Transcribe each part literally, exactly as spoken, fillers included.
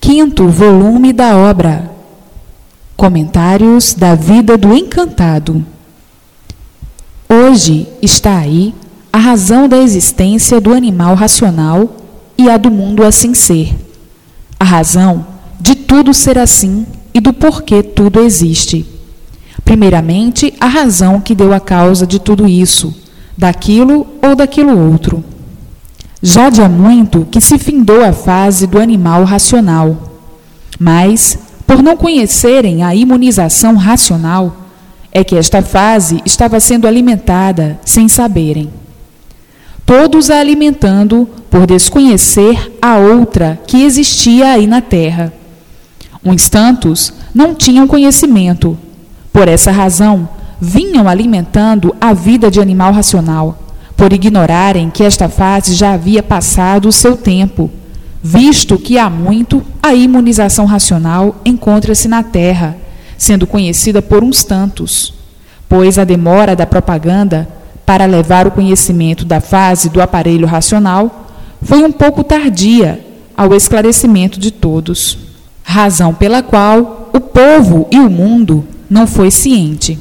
Quinto volume da obra. Comentários da vida do encantado. Hoje está aí a razão da existência do animal racional e a do mundo assim ser. A razão de tudo ser assim e do porquê tudo existe. Primeiramente, a razão que deu a causa de tudo isso, daquilo ou daquilo outro. Já de há muito que se findou a fase do animal racional, mas, por não conhecerem a imunização racional, é que esta fase estava sendo alimentada sem saberem. Todos a alimentando por desconhecer a outra que existia aí na Terra. Uns tantos não tinham conhecimento. Por essa razão, vinham alimentando a vida de animal racional, por ignorarem que esta fase já havia passado o seu tempo, visto que há muito a imunização racional encontra-se na Terra, sendo conhecida por uns tantos, pois a demora da propaganda para levar o conhecimento da fase do aparelho racional foi um pouco tardia ao esclarecimento de todos, razão pela qual o povo e o mundo não foi ciente.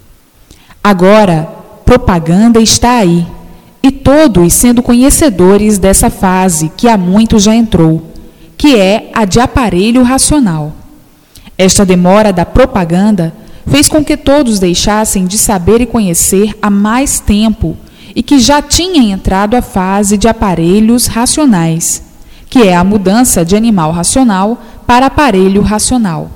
Agora, propaganda está aí, e todos sendo conhecedores dessa fase que há muito já entrou, que é a de aparelho racional. Esta demora da propaganda fez com que todos deixassem de saber e conhecer há mais tempo e que já tinha entrado a fase de aparelhos racionais, que é a mudança de animal racional para aparelho racional.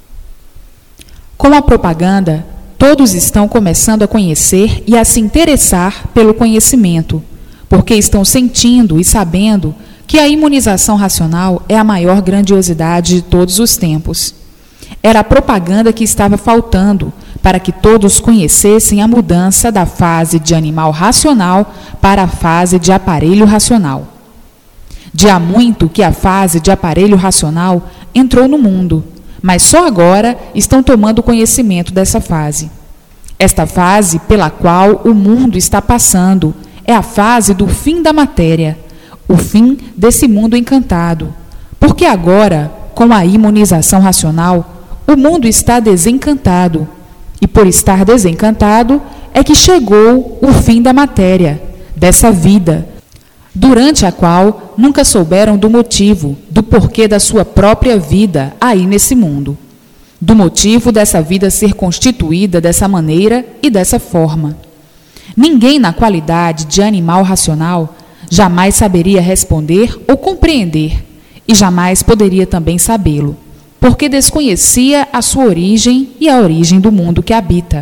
Com a propaganda, todos estão começando a conhecer e a se interessar pelo conhecimento, porque estão sentindo e sabendo que a imunização racional é a maior grandiosidade de todos os tempos. Era a propaganda que estava faltando para que todos conhecessem a mudança da fase de animal racional para a fase de aparelho racional. De há muito que a fase de aparelho racional entrou no mundo, mas só agora estão tomando conhecimento dessa fase. Esta fase pela qual o mundo está passando é a fase do fim da matéria, o fim desse mundo encantado, porque agora, com a imunização racional, o mundo está desencantado, e por estar desencantado é que chegou o fim da matéria, dessa vida, durante a qual nunca souberam do motivo, do porquê da sua própria vida aí nesse mundo, do motivo dessa vida ser constituída dessa maneira e dessa forma. Ninguém na qualidade de animal racional jamais saberia responder ou compreender, e jamais poderia também sabê-lo, porque desconhecia a sua origem e a origem do mundo que habita.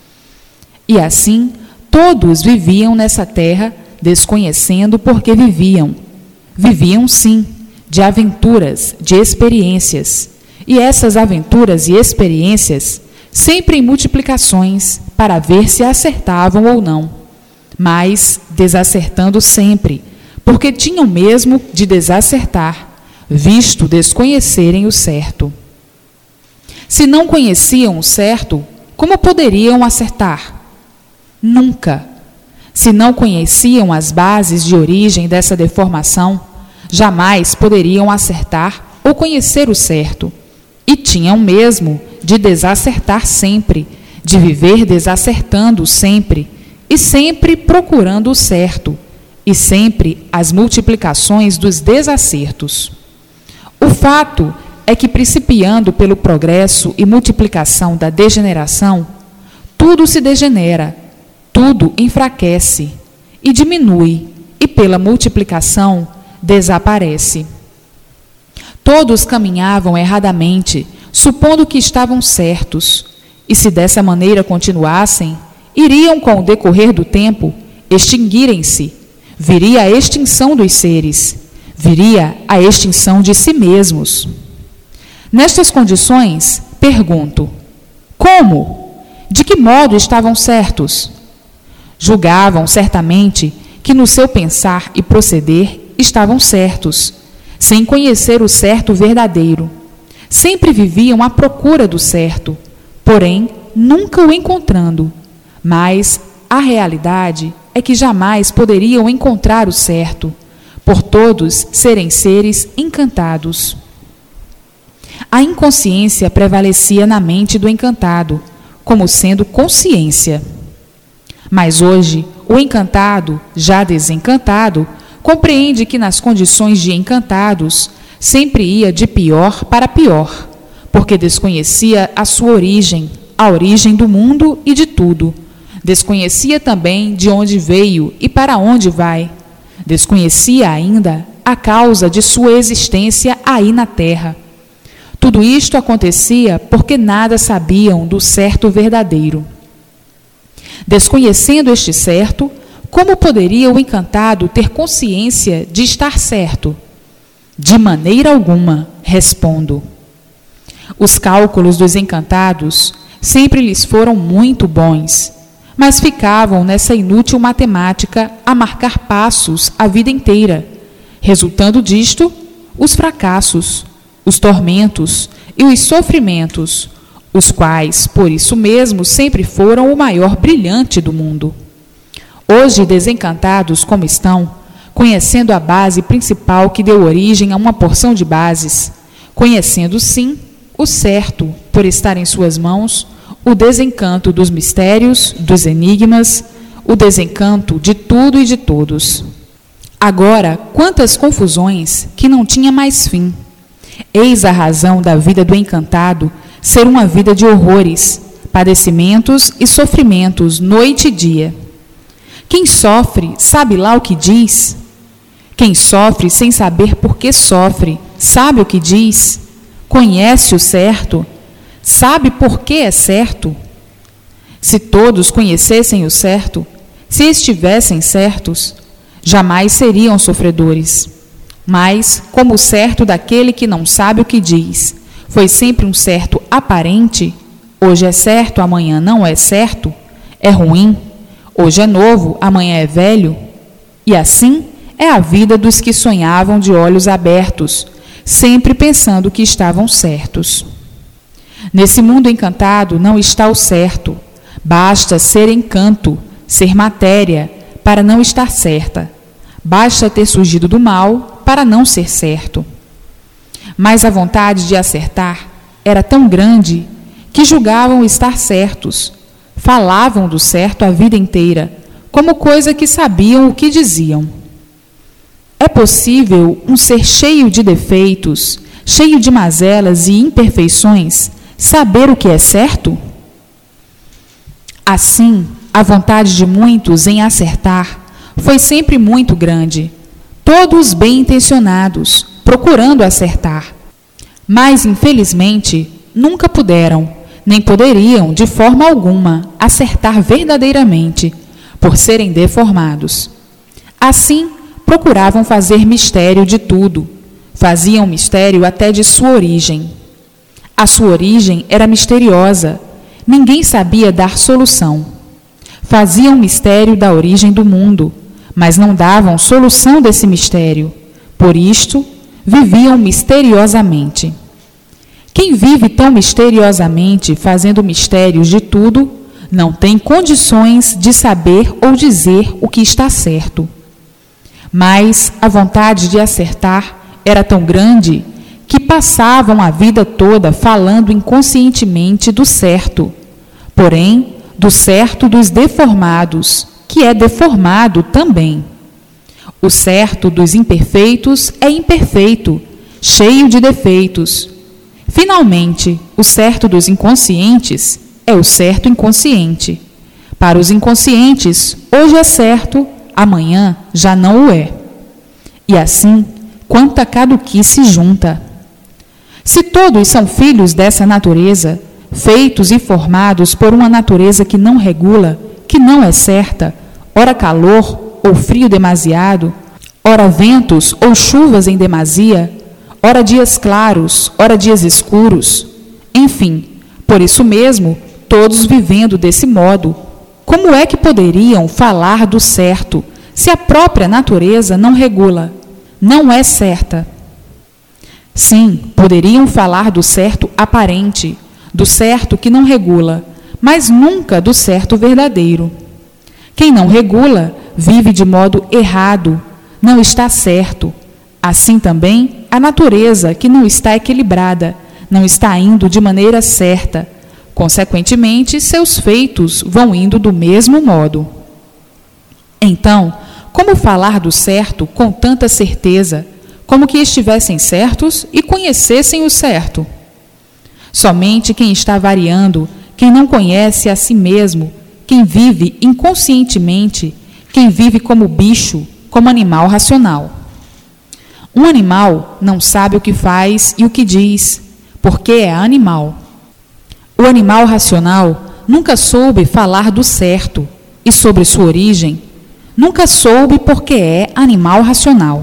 E assim, todos viviam nessa terra desconhecendo porque viviam. Viviam, sim, de aventuras, de experiências. E essas aventuras e experiências, sempre em multiplicações, para ver se acertavam ou não, mas desacertando sempre, porque tinham mesmo de desacertar, visto desconhecerem o certo. Se não conheciam o certo, como poderiam acertar? Nunca. Se não conheciam as bases de origem dessa deformação, jamais poderiam acertar ou conhecer o certo, e tinham mesmo de desacertar sempre, de viver desacertando sempre, e sempre procurando o certo, e sempre as multiplicações dos desacertos. O fato é que, principiando pelo progresso e multiplicação da degeneração, tudo se degenera, tudo enfraquece e diminui, e pela multiplicação desaparece. Todos caminhavam erradamente, supondo que estavam certos, e se dessa maneira continuassem, iriam, com o decorrer do tempo, extinguirem-se, viria a extinção dos seres, viria a extinção de si mesmos. Nestas condições, pergunto: como? De que modo estavam certos? Julgavam, certamente, que no seu pensar e proceder estavam certos, sem conhecer o certo verdadeiro. Sempre viviam à procura do certo, porém, nunca o encontrando. Mas a realidade é que jamais poderiam encontrar o certo, por todos serem seres encantados. A inconsciência prevalecia na mente do encantado, como sendo consciência. Mas hoje, o encantado, já desencantado, compreende que nas condições de encantados, sempre ia de pior para pior, porque desconhecia a sua origem, a origem do mundo e de tudo. Desconhecia também de onde veio e para onde vai. Desconhecia ainda a causa de sua existência aí na terra. Tudo isto acontecia porque nada sabiam do certo verdadeiro. Desconhecendo este certo, como poderia o encantado ter consciência de estar certo? De maneira alguma, respondo. Os cálculos dos encantados sempre lhes foram muito bons, mas ficavam nessa inútil matemática a marcar passos a vida inteira, resultando disto os fracassos, os tormentos e os sofrimentos, os quais, por isso mesmo, sempre foram o maior brilhante do mundo. Hoje, desencantados como estão, conhecendo a base principal que deu origem a uma porção de bases, conhecendo, sim, o certo, por estar em suas mãos, o desencanto dos mistérios, dos enigmas, o desencanto de tudo e de todos. Agora, quantas confusões que não tinha mais fim. Eis a razão da vida do encantado ser uma vida de horrores, padecimentos e sofrimentos noite e dia. Quem sofre sabe lá o que diz? Quem sofre sem saber por que sofre, sabe o que diz? Conhece o certo? Sabe por que é certo? Se todos conhecessem o certo, se estivessem certos, jamais seriam sofredores. Mas, como o certo daquele que não sabe o que diz foi sempre um certo aparente, hoje é certo, amanhã não é certo, é ruim, hoje é novo, amanhã é velho, e assim é a vida dos que sonhavam de olhos abertos, sempre pensando que estavam certos. Nesse mundo encantado não está o certo, basta ser encanto, ser matéria, para não estar certa, basta ter surgido do mal para não ser certo. Mas a vontade de acertar era tão grande que julgavam estar certos, falavam do certo a vida inteira, como coisa que sabiam o que diziam. É possível um ser cheio de defeitos, cheio de mazelas e imperfeições, saber o que é certo? Assim, a vontade de muitos em acertar foi sempre muito grande, todos bem intencionados, procurando acertar. Mas, infelizmente, nunca puderam, nem poderiam, de forma alguma, acertar verdadeiramente, por serem deformados. Assim, procuravam fazer mistério de tudo, faziam mistério até de sua origem. A sua origem era misteriosa, ninguém sabia dar solução. Faziam mistério da origem do mundo, mas não davam solução desse mistério. Por isto, viviam misteriosamente. Quem vive tão misteriosamente, fazendo mistérios de tudo, não tem condições de saber ou dizer o que está certo. Mas a vontade de acertar era tão grande que passavam a vida toda falando inconscientemente do certo, porém, do certo dos deformados, que é deformado também. O certo dos imperfeitos é imperfeito, cheio de defeitos. Finalmente, o certo dos inconscientes é o certo inconsciente. Para os inconscientes, hoje é certo, amanhã já não o é. E assim, quanta caduquice junta. Se todos são filhos dessa natureza, feitos e formados por uma natureza que não regula, que não é certa, ora calor ou frio demasiado, ora ventos ou chuvas em demasia, ora dias claros, ora dias escuros, enfim, por isso mesmo, todos vivendo desse modo, como é que poderiam falar do certo, se a própria natureza não regula, não é certa? Sim, poderiam falar do certo aparente, do certo que não regula, mas nunca do certo verdadeiro. Quem não regula, vive de modo errado, não está certo. Assim também, a natureza que não está equilibrada, não está indo de maneira certa. Consequentemente, seus feitos vão indo do mesmo modo. Então, como falar do certo com tanta certeza, como que estivessem certos e conhecessem o certo? Somente quem está variando, quem não conhece a si mesmo, quem vive inconscientemente, quem vive como bicho, como animal racional. Um animal não sabe o que faz e o que diz, porque é animal. O animal racional nunca soube falar do certo e sobre sua origem, nunca soube porque é animal racional.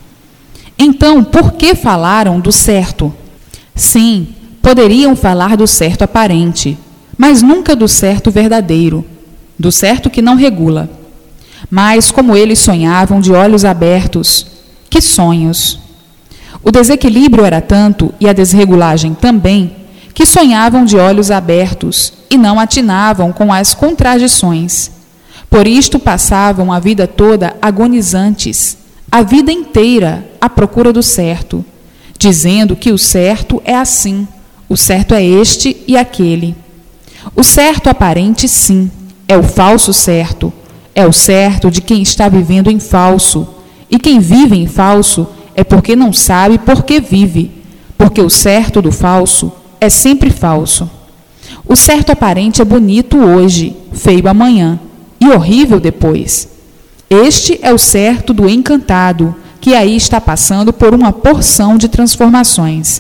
Então, por que falaram do certo? Sim, poderiam falar do certo aparente, mas nunca do certo verdadeiro, do certo que não regula. Mas como eles sonhavam de olhos abertos, que sonhos! O desequilíbrio era tanto, e a desregulagem também, que sonhavam de olhos abertos e não atinavam com as contradições. Por isto passavam a vida toda agonizantes, a vida inteira à procura do certo, dizendo que o certo é assim, o certo é este e aquele. O certo aparente, sim, é o falso certo, é o certo de quem está vivendo em falso, e quem vive em falso é porque não sabe por que vive, porque o certo do falso é sempre falso. O certo aparente é bonito hoje, feio amanhã e horrível depois. Este é o certo do encantado, que aí está passando por uma porção de transformações.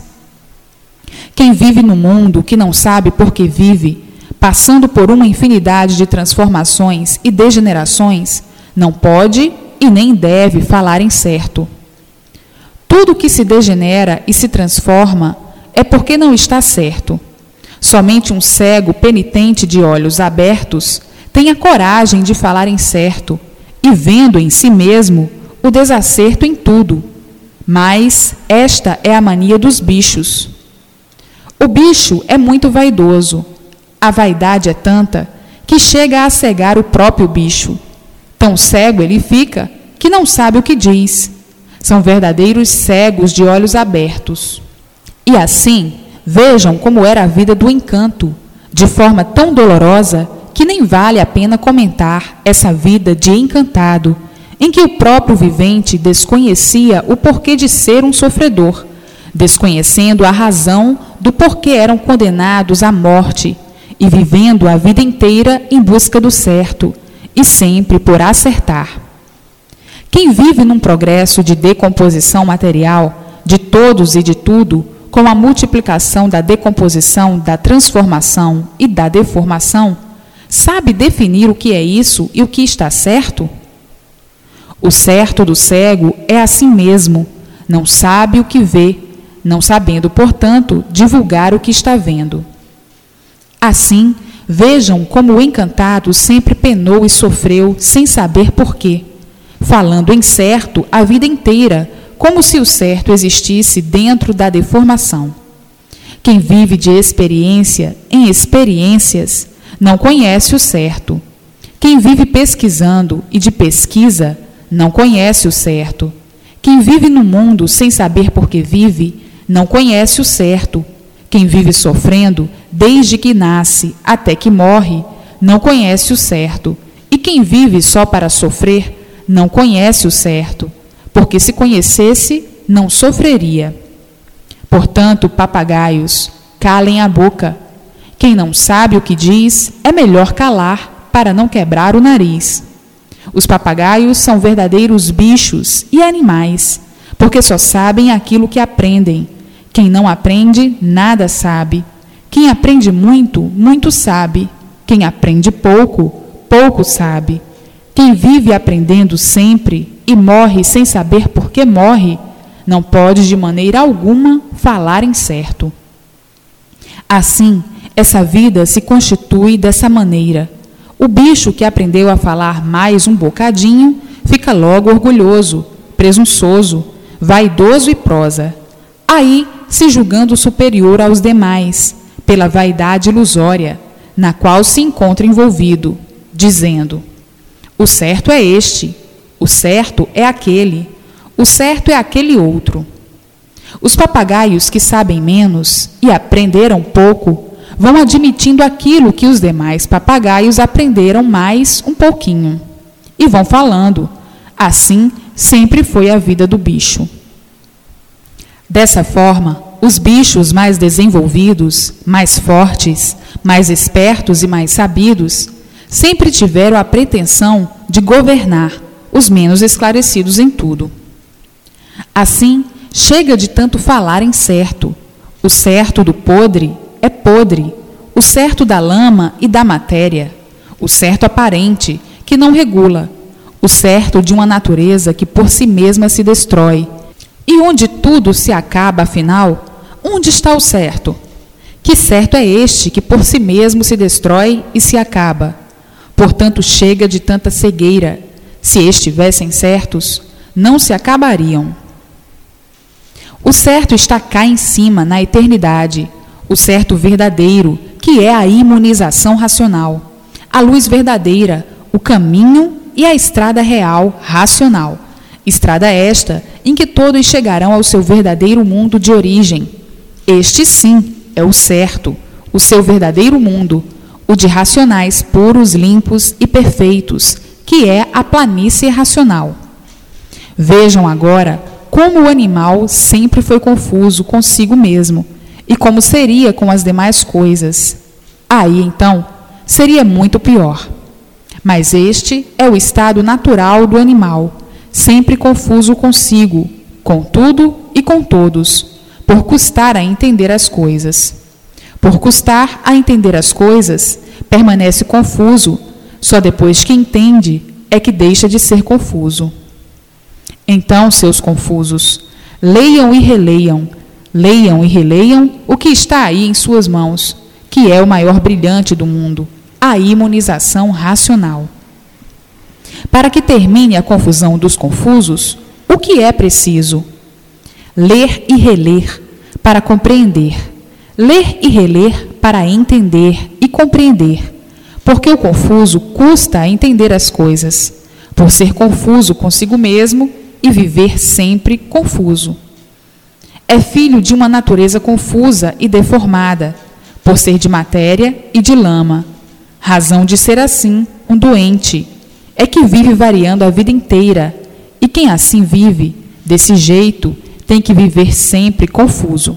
Quem vive no mundo que não sabe por que vive, passando por uma infinidade de transformações e degenerações, não pode e nem deve falar em certo. Tudo que se degenera e se transforma é porque não está certo. Somente um cego penitente de olhos abertos tem a coragem de falar em certo e vendo em si mesmo o desacerto em tudo. Mas esta é a mania dos bichos. O bicho é muito vaidoso. A vaidade é tanta que chega a cegar o próprio bicho. Tão cego ele fica que não sabe o que diz. São verdadeiros cegos de olhos abertos. E assim, vejam como era a vida do encanto, de forma tão dolorosa que nem vale a pena comentar essa vida de encantado, em que o próprio vivente desconhecia o porquê de ser um sofredor, desconhecendo a razão do porquê eram condenados à morte, e vivendo a vida inteira em busca do certo, e sempre por acertar. Quem vive num progresso de decomposição material, de todos e de tudo, com a multiplicação da decomposição, da transformação e da deformação, sabe definir o que é isso e o que está certo? O certo do cego é assim mesmo, não sabe o que vê, não sabendo, portanto, divulgar o que está vendo. Assim, vejam como o encantado sempre penou e sofreu sem saber porquê, falando em certo a vida inteira, como se o certo existisse dentro da deformação. Quem vive de experiência em experiências não conhece o certo. Quem vive pesquisando e de pesquisa não conhece o certo. Quem vive no mundo sem saber por que vive não conhece o certo. Quem vive sofrendo desde que nasce até que morre não conhece o certo. E quem vive só para sofrer não conhece o certo, porque se conhecesse, não sofreria. Portanto, papagaios, calem a boca. Quem não sabe o que diz, é melhor calar para não quebrar o nariz. Os papagaios são verdadeiros bichos e animais, porque só sabem aquilo que aprendem. Quem não aprende, nada sabe. Quem aprende muito, muito sabe. Quem aprende pouco, pouco sabe. Quem vive aprendendo sempre e morre sem saber por que morre, não pode de maneira alguma falar em certo. Assim, essa vida se constitui dessa maneira. O bicho que aprendeu a falar mais um bocadinho fica logo orgulhoso, presunçoso, vaidoso e prosa. Aí, se julgando superior aos demais, pela vaidade ilusória, na qual se encontra envolvido, dizendo: o certo é este, o certo é aquele, o certo é aquele outro. Os papagaios que sabem menos e aprenderam pouco vão admitindo aquilo que os demais papagaios aprenderam mais um pouquinho. E vão falando. Assim sempre foi a vida do bicho. Dessa forma, os bichos mais desenvolvidos, mais fortes, mais espertos e mais sabidos, sempre tiveram a pretensão de governar os menos esclarecidos em tudo. Assim, chega de tanto falar em certo. O certo do podre é podre, o certo da lama e da matéria, o certo aparente, que não regula, o certo de uma natureza que por si mesma se destrói. E onde tudo se acaba, afinal, onde está o certo? Que certo é este que por si mesmo se destrói e se acaba? Portanto, chega de tanta cegueira. Se estivessem certos, não se acabariam. O certo está cá em cima, na eternidade, o certo verdadeiro, que é a imunização racional, a luz verdadeira, o caminho e a estrada real, racional. Estrada esta em que todos chegarão ao seu verdadeiro mundo de origem. Este, sim, é o certo, o seu verdadeiro mundo, o de racionais puros, limpos e perfeitos, que é a planície racional. Vejam agora como o animal sempre foi confuso consigo mesmo e como seria com as demais coisas. Aí, então, seria muito pior. Mas este é o estado natural do animal, sempre confuso consigo, com tudo e com todos, por custar a entender as coisas. Por custar a entender as coisas, permanece confuso, só depois que entende é que deixa de ser confuso. Então, seus confusos, leiam e releiam, leiam e releiam o que está aí em suas mãos, que é o maior brilhante do mundo, a imunização racional. Para que termine a confusão dos confusos, o que é preciso? Ler e reler para compreender, ler e reler para entender e compreender, porque o confuso custa a entender as coisas, por ser confuso consigo mesmo e viver sempre confuso. É filho de uma natureza confusa e deformada, por ser de matéria e de lama. Razão de ser assim, um doente, é que vive variando a vida inteira, e quem assim vive, desse jeito, tem que viver sempre confuso.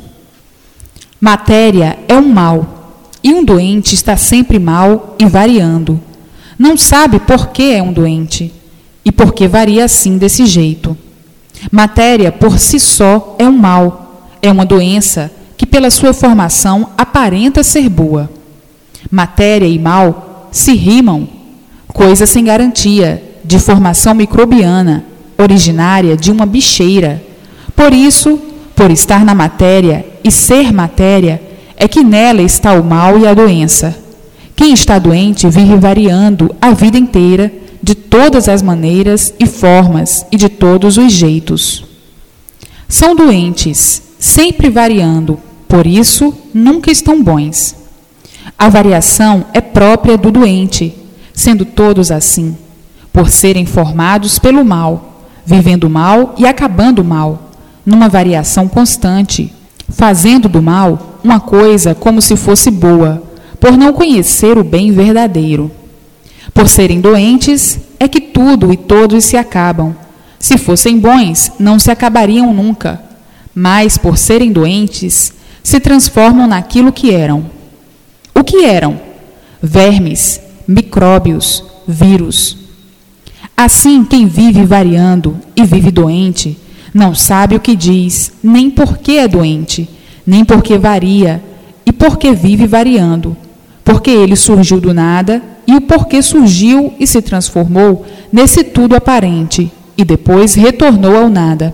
Matéria é um mal, e um doente está sempre mal e variando. Não sabe por que é um doente, e por que varia assim desse jeito. Matéria por si só é um mal, é uma doença que pela sua formação aparenta ser boa. Matéria e mal se rimam, coisa sem garantia, de formação microbiana, originária de uma bicheira. Por isso, por estar na matéria e ser matéria, é que nela está o mal e a doença. Quem está doente vive variando a vida inteira, de todas as maneiras e formas e de todos os jeitos. São doentes, sempre variando, por isso nunca estão bons. A variação é própria do doente, sendo todos assim, por serem formados pelo mal, vivendo mal e acabando mal, numa variação constante, fazendo do mal uma coisa como se fosse boa, por não conhecer o bem verdadeiro. Por serem doentes, é que tudo e todos se acabam. Se fossem bons, não se acabariam nunca, mas por serem doentes, se transformam naquilo que eram. O que eram? Vermes, micróbios, vírus. Assim, quem vive variando e vive doente, não sabe o que diz, nem por que é doente, nem por que varia, e por que vive variando, porque ele surgiu do nada, e o porquê surgiu e se transformou nesse tudo aparente, e depois retornou ao nada.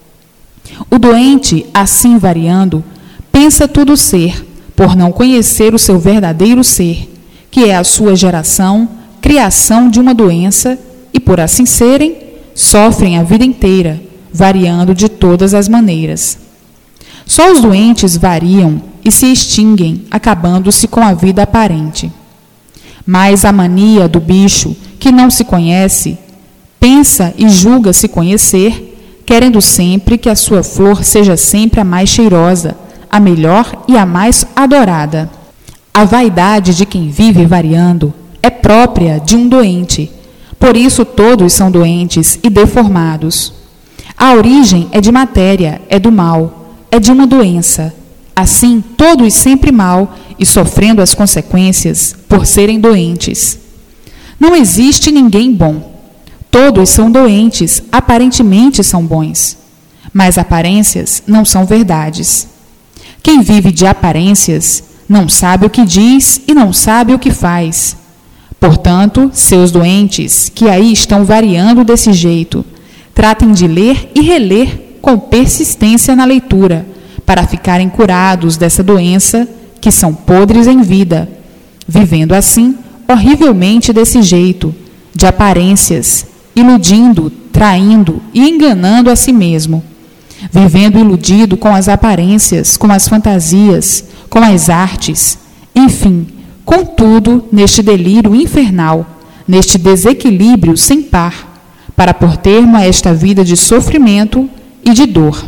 O doente, assim variando, pensa tudo ser, por não conhecer o seu verdadeiro ser, que é a sua geração, criação de uma doença, e por assim serem, sofrem a vida inteira, variando de todas as maneiras. Só os doentes variam e se extinguem, acabando-se com a vida aparente. Mas a mania do bicho, que não se conhece, pensa e julga se conhecer, querendo sempre que a sua flor seja sempre a mais cheirosa, a melhor e a mais adorada. A vaidade de quem vive variando é própria de um doente, por isso todos são doentes e deformados. A origem é de matéria, é do mal, é de uma doença. Assim, todos sempre mal e sofrendo as consequências por serem doentes. Não existe ninguém bom. Todos são doentes, aparentemente são bons, mas aparências não são verdades. Quem vive de aparências não sabe o que diz e não sabe o que faz. Portanto, seus doentes, que aí estão variando desse jeito, tratem de ler e reler com persistência na leitura, para ficarem curados dessa doença, que são podres em vida, vivendo assim, horrivelmente desse jeito, de aparências, iludindo, traindo e enganando a si mesmo, vivendo iludido com as aparências, com as fantasias, com as artes, enfim, com tudo neste delírio infernal, neste desequilíbrio sem par, para pôr termo a esta vida de sofrimento e de dor.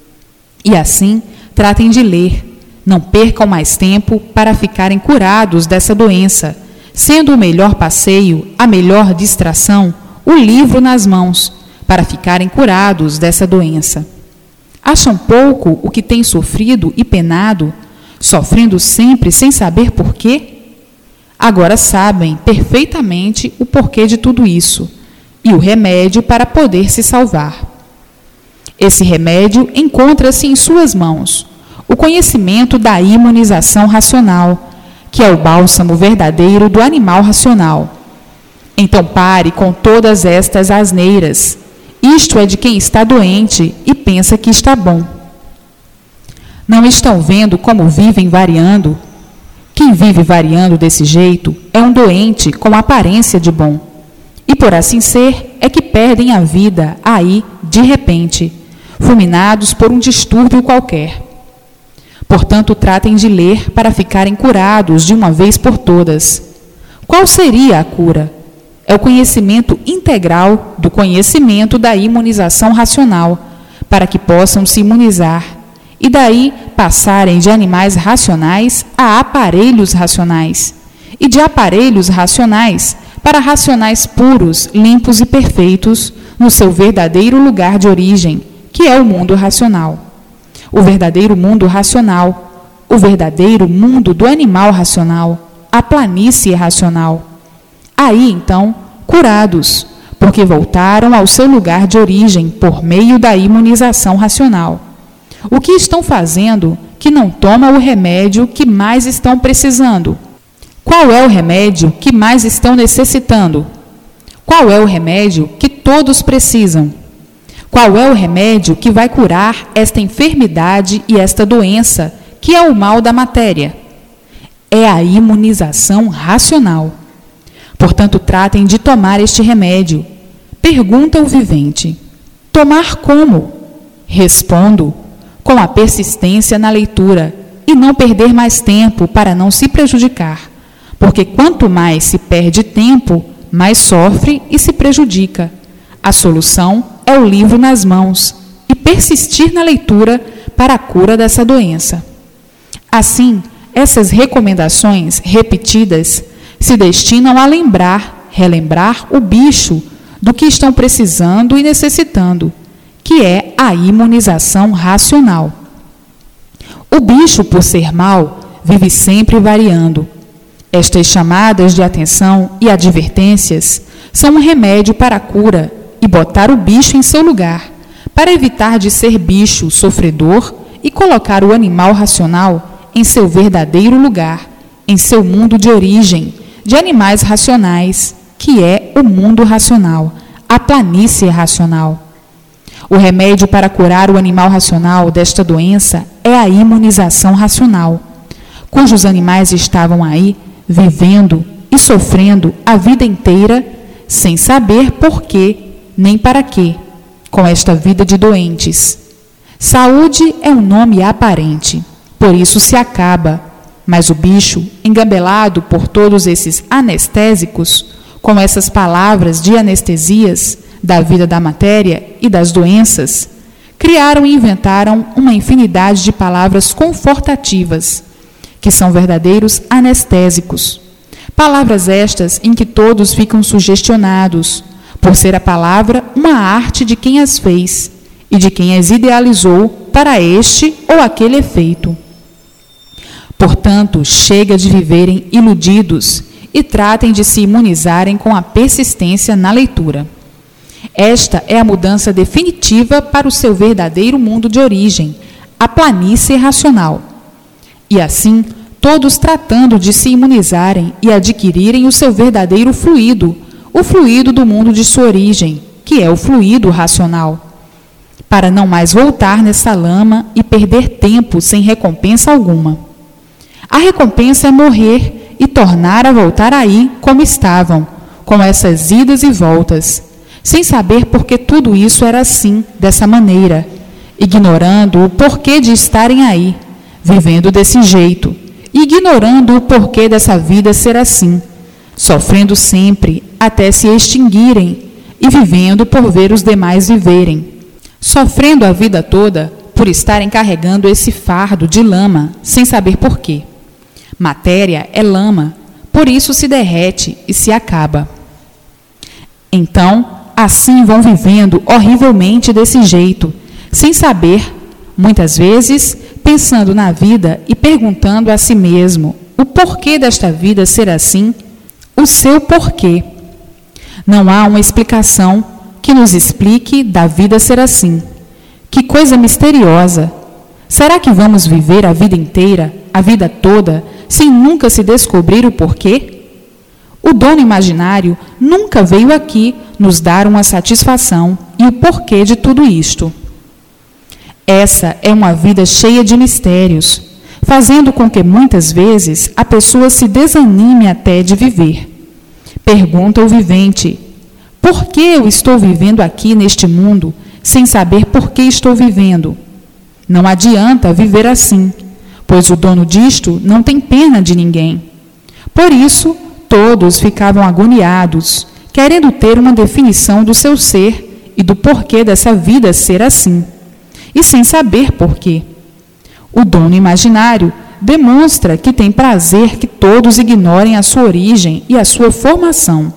E assim, tratem de ler, não percam mais tempo para ficarem curados dessa doença, sendo o melhor passeio, a melhor distração, o livro nas mãos, para ficarem curados dessa doença. Acham pouco o que têm sofrido e penado, sofrendo sempre sem saber por quê? Agora sabem perfeitamente o porquê de tudo isso e o remédio para poder se salvar. Esse remédio encontra-se em suas mãos, o conhecimento da imunização racional, que é o bálsamo verdadeiro do animal racional. Então pare com todas estas asneiras. Isto é de quem está doente e pensa que está bom. Não estão vendo como vivem variando? Quem vive variando desse jeito é um doente com aparência de bom. E por assim ser, é que perdem a vida aí, de repente, fulminados por um distúrbio qualquer. Portanto, tratem de ler para ficarem curados de uma vez por todas. Qual seria a cura? É o conhecimento integral do conhecimento da imunização racional, para que possam se imunizar, e daí passarem de animais racionais a aparelhos racionais, e de aparelhos racionais para racionais puros, limpos e perfeitos, no seu verdadeiro lugar de origem, que é o mundo racional. O verdadeiro mundo racional, o verdadeiro mundo do animal racional, a planície racional. Aí, então, curados, porque voltaram ao seu lugar de origem por meio da imunização racional. O que estão fazendo que não tomam o remédio que mais estão precisando? Qual é o remédio que mais estão necessitando? Qual é o remédio que todos precisam? Qual é o remédio que vai curar esta enfermidade e esta doença, que é o mal da matéria? É a imunização racional. Portanto, tratem de tomar este remédio. Pergunta o vivente: tomar como? Respondo: com a persistência na leitura e não perder mais tempo para não se prejudicar, porque quanto mais se perde tempo, mais sofre e se prejudica. A solução é o livro nas mãos e persistir na leitura para a cura dessa doença. Assim, essas recomendações repetidas se destinam a lembrar, relembrar o bicho do que estão precisando e necessitando, que é a imunização racional. O bicho, por ser mau, vive sempre variando. Estas chamadas de atenção e advertências são um remédio para a cura e botar o bicho em seu lugar, para evitar de ser bicho sofredor e colocar o animal racional em seu verdadeiro lugar, em seu mundo de origem, de animais racionais, que é o mundo racional, a planície racional. O remédio para curar o animal racional desta doença é a imunização racional, cujos animais estavam aí vivendo e sofrendo a vida inteira sem saber por quê nem para quê, com esta vida de doentes. Saúde é um nome aparente, por isso se acaba, mas o bicho, engabelado por todos esses anestésicos, com essas palavras de anestesias, da vida da matéria e das doenças, criaram e inventaram uma infinidade de palavras confortativas, que são verdadeiros anestésicos. Palavras estas em que todos ficam sugestionados, por ser a palavra uma arte de quem as fez e de quem as idealizou para este ou aquele efeito. Portanto, chega de viverem iludidos e tratem de se imunizarem com a persistência na leitura. Esta é a mudança definitiva para o seu verdadeiro mundo de origem, a planície racional. E assim, todos tratando de se imunizarem e adquirirem o seu verdadeiro fluido, o fluido do mundo de sua origem, que é o fluido racional, para não mais voltar nessa lama e perder tempo sem recompensa alguma. A recompensa é morrer e tornar a voltar aí como estavam, com essas idas e voltas, sem saber por que tudo isso era assim, dessa maneira, ignorando o porquê de estarem aí, vivendo desse jeito, e ignorando o porquê dessa vida ser assim, sofrendo sempre até se extinguirem e vivendo por ver os demais viverem, sofrendo a vida toda por estarem carregando esse fardo de lama sem saber porquê. Matéria é lama, por isso se derrete e se acaba. Então, assim vão vivendo horrivelmente desse jeito, sem saber, muitas vezes, pensando na vida e perguntando a si mesmo o porquê desta vida ser assim, o seu porquê. Não há uma explicação que nos explique da vida ser assim. Que coisa misteriosa! Será que vamos viver a vida inteira, a vida toda, sem nunca se descobrir o porquê? O dono imaginário nunca veio aqui nos dar uma satisfação e o porquê de tudo isto. Essa é uma vida cheia de mistérios, fazendo com que muitas vezes a pessoa se desanime até de viver. Pergunta o vivente: por que eu estou vivendo aqui neste mundo sem saber por que estou vivendo? Não adianta viver assim, pois o dono disto não tem pena de ninguém. Por isso, todos ficavam agoniados, querendo ter uma definição do seu ser e do porquê dessa vida ser assim, e sem saber porquê. O dono imaginário demonstra que tem prazer que todos ignorem a sua origem e a sua formação.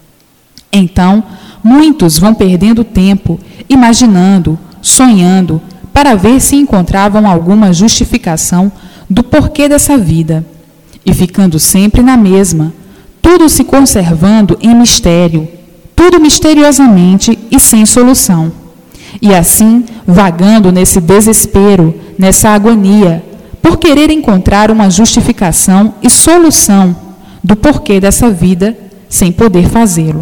Então, muitos vão perdendo tempo, imaginando, sonhando, para ver se encontravam alguma justificação do porquê dessa vida, e ficando sempre na mesma, tudo se conservando em mistério, tudo misteriosamente e sem solução. E assim, vagando nesse desespero, nessa agonia, por querer encontrar uma justificação e solução do porquê dessa vida, sem poder fazê-lo.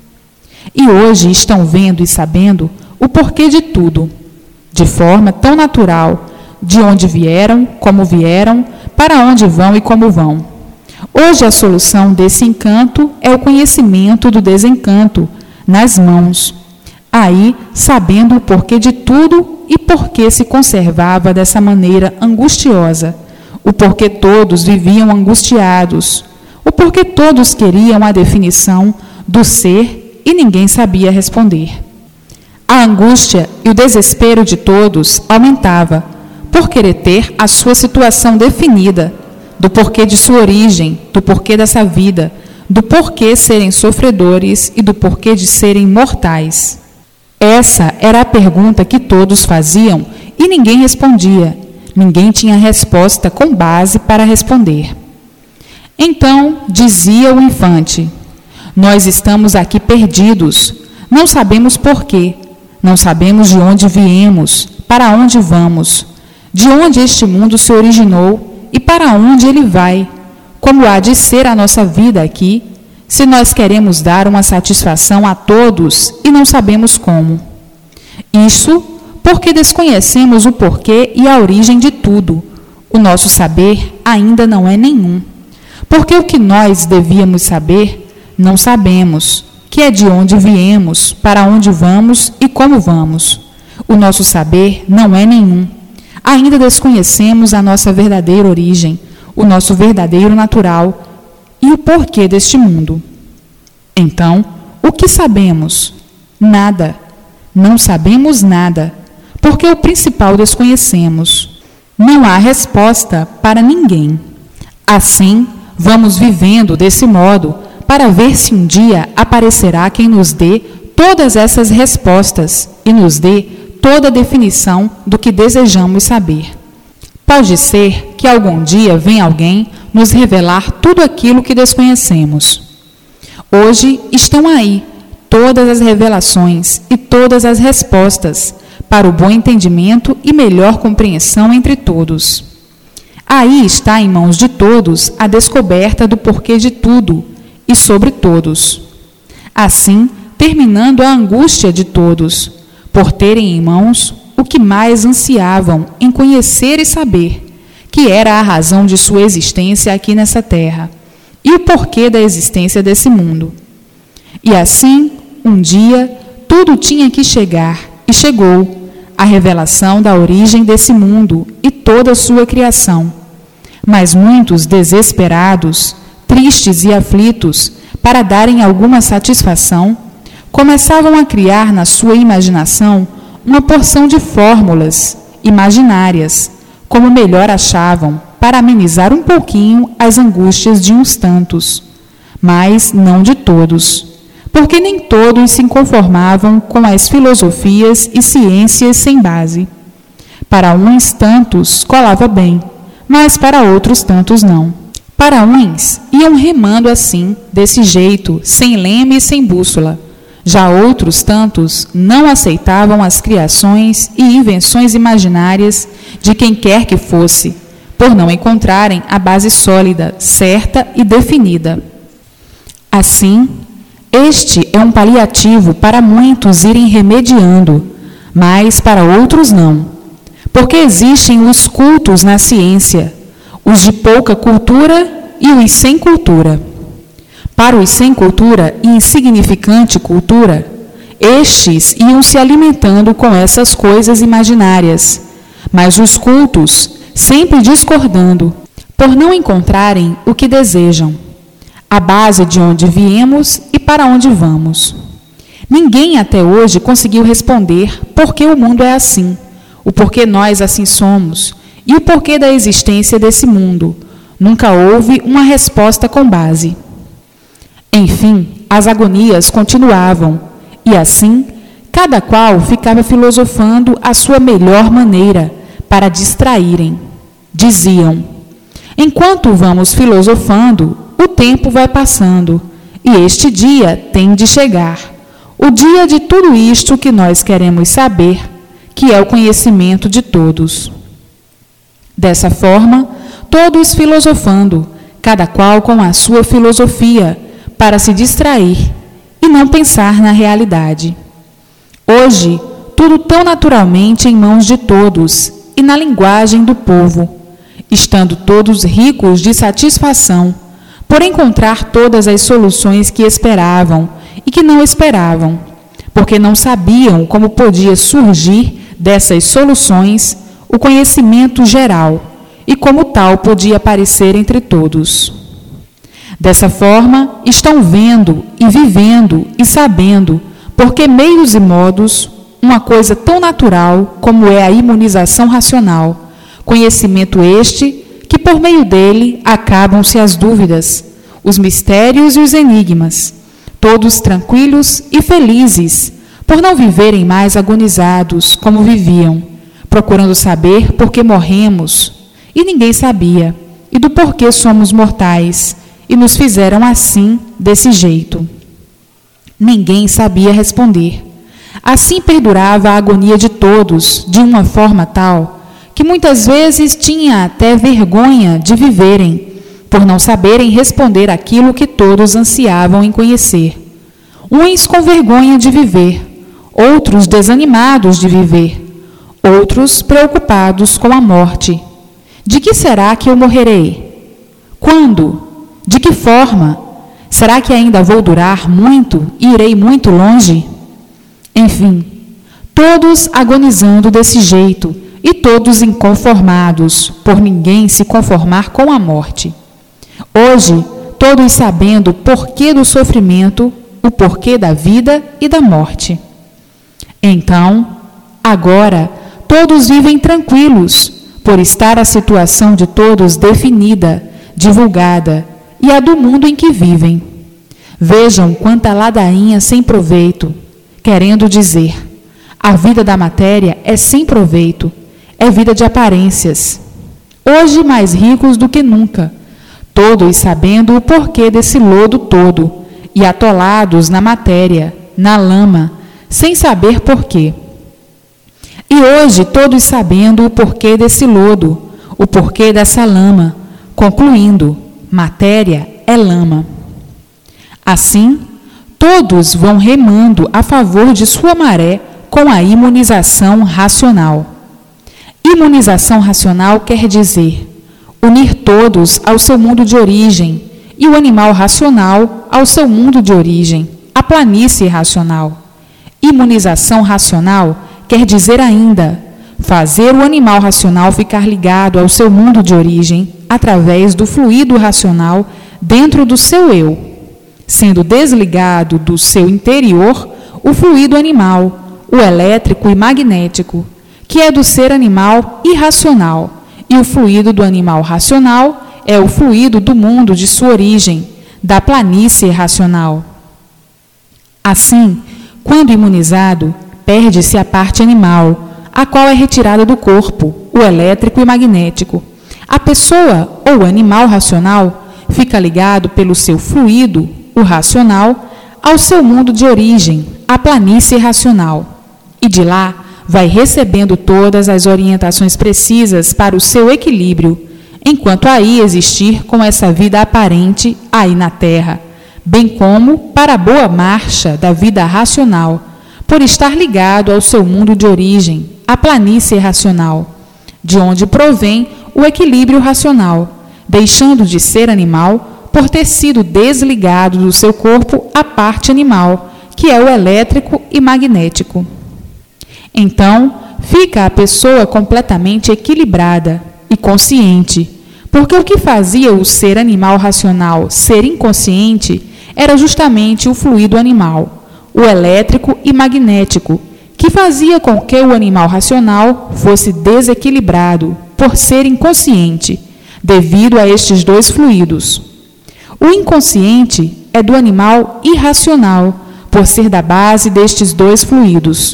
E hoje estão vendo e sabendo o porquê de tudo, de forma tão natural, de onde vieram, como vieram, para onde vão e como vão. Hoje a solução desse encanto é o conhecimento do desencanto, nas mãos. Aí, sabendo o porquê de tudo e porquê se conservava dessa maneira angustiosa, o porquê todos viviam angustiados, o porquê todos queriam a definição do ser e ninguém sabia responder. A angústia e o desespero de todos aumentava, por querer ter a sua situação definida, do porquê de sua origem, do porquê dessa vida, do porquê serem sofredores e do porquê de serem mortais. Essa era a pergunta que todos faziam e ninguém respondia. Ninguém tinha resposta com base para responder. Então, dizia o infante: nós estamos aqui perdidos, não sabemos porquê, não sabemos de onde viemos, para onde vamos, de onde este mundo se originou e para onde ele vai, como há de ser a nossa vida aqui, se nós queremos dar uma satisfação a todos e não sabemos como. Isso porque desconhecemos o porquê e a origem de tudo. O nosso saber ainda não é nenhum. Porque o que nós devíamos saber, não sabemos, que é de onde viemos, para onde vamos e como vamos. O nosso saber não é nenhum. Ainda desconhecemos a nossa verdadeira origem, o nosso verdadeiro natural e o porquê deste mundo. Então, o que sabemos? Nada. Não sabemos nada, porque o principal desconhecemos. Não há resposta para ninguém. Assim, vamos vivendo desse modo para ver se um dia aparecerá quem nos dê todas essas respostas e nos dê toda a definição do que desejamos saber. Pode ser que algum dia venha alguém nos revelar tudo aquilo que desconhecemos. Hoje estão aí todas as revelações e todas as respostas para o bom entendimento e melhor compreensão entre todos. Aí está em mãos de todos a descoberta do porquê de tudo e sobre todos. Assim, terminando a angústia de todos, por terem em mãos o que mais ansiavam em conhecer e saber, que era a razão de sua existência aqui nessa terra, e o porquê da existência desse mundo. E assim, um dia, tudo tinha que chegar, e chegou, a revelação da origem desse mundo e toda a sua criação. Mas muitos desesperados, tristes e aflitos, para darem alguma satisfação, começavam a criar na sua imaginação uma porção de fórmulas imaginárias, como melhor achavam, para amenizar um pouquinho as angústias de uns tantos, mas não de todos, porque nem todos se conformavam com as filosofias e ciências sem base. Para uns tantos colava bem, mas para outros tantos não. Para uns iam remando assim, desse jeito, sem leme e sem bússola. Já outros tantos não aceitavam as criações e invenções imaginárias de quem quer que fosse, por não encontrarem a base sólida, certa e definida. Assim, este é um paliativo para muitos irem remediando, mas para outros não, porque existem os cultos na ciência, os de pouca cultura e os sem cultura. Para os sem cultura e insignificante cultura, estes iam se alimentando com essas coisas imaginárias, mas os cultos sempre discordando, por não encontrarem o que desejam, a base de onde viemos e para onde vamos. Ninguém até hoje conseguiu responder por que o mundo é assim, o porquê nós assim somos e o porquê da existência desse mundo. Nunca houve uma resposta com base. Enfim, as agonias continuavam, e assim, cada qual ficava filosofando a sua melhor maneira para distraírem. Diziam: enquanto vamos filosofando, o tempo vai passando, e este dia tem de chegar, o dia de tudo isto que nós queremos saber, que é o conhecimento de todos. Dessa forma, todos filosofando, cada qual com a sua filosofia, para se distrair e não pensar na realidade. Hoje, tudo tão naturalmente em mãos de todos e na linguagem do povo, estando todos ricos de satisfação, por encontrar todas as soluções que esperavam e que não esperavam, porque não sabiam como podia surgir dessas soluções o conhecimento geral e como tal podia aparecer entre todos. Dessa forma, estão vendo e vivendo e sabendo, por que meios e modos, uma coisa tão natural como é a imunização racional, conhecimento este que por meio dele acabam-se as dúvidas, os mistérios e os enigmas, todos tranquilos e felizes, por não viverem mais agonizados como viviam, procurando saber por que morremos, e ninguém sabia, e do porquê somos mortais, e nos fizeram assim, desse jeito. Ninguém sabia responder. Assim perdurava a agonia de todos, de uma forma tal, que muitas vezes tinha até vergonha de viverem, por não saberem responder aquilo que todos ansiavam em conhecer. Uns com vergonha de viver, outros desanimados de viver, outros preocupados com a morte. De que será que eu morrerei? Quando? De que forma? Será que ainda vou durar muito e irei muito longe? Enfim, todos agonizando desse jeito e todos inconformados, por ninguém se conformar com a morte. Hoje, todos sabendo o porquê do sofrimento, o porquê da vida e da morte. Então, agora, todos vivem tranquilos, por estar a situação de todos definida, divulgada, e a do mundo em que vivem. Vejam quanta ladainha sem proveito, querendo dizer, a vida da matéria é sem proveito, é vida de aparências. Hoje mais ricos do que nunca, todos sabendo o porquê desse lodo todo, e atolados na matéria, na lama, sem saber porquê. E hoje todos sabendo o porquê desse lodo, o porquê dessa lama, concluindo, matéria é lama. Assim, todos vão remando a favor de sua maré com a imunização racional. Imunização racional quer dizer unir todos ao seu mundo de origem e o animal racional ao seu mundo de origem, a planície racional. Imunização racional quer dizer ainda fazer o animal racional ficar ligado ao seu mundo de origem através do fluido racional dentro do seu eu, sendo desligado do seu interior o fluido animal, o elétrico e magnético, que é do ser animal irracional, e o fluido do animal racional é o fluido do mundo de sua origem, da planície racional. Assim, quando imunizado, perde-se a parte animal, a qual é retirada do corpo, o elétrico e magnético. A pessoa ou animal racional fica ligado pelo seu fluido, o racional, ao seu mundo de origem, a planície racional. E de lá vai recebendo todas as orientações precisas para o seu equilíbrio, enquanto aí existir com essa vida aparente aí na Terra, bem como para a boa marcha da vida racional, por estar ligado ao seu mundo de origem, a planície racional, de onde provém o equilíbrio racional, deixando de ser animal por ter sido desligado do seu corpo a parte animal, que é o elétrico e magnético. Então, fica a pessoa completamente equilibrada e consciente, porque o que fazia o ser animal racional ser inconsciente era justamente o fluido animal, o elétrico e magnético, que fazia com que o animal racional fosse desequilibrado por ser inconsciente, devido a estes dois fluidos. O inconsciente é do animal irracional, por ser da base destes dois fluidos.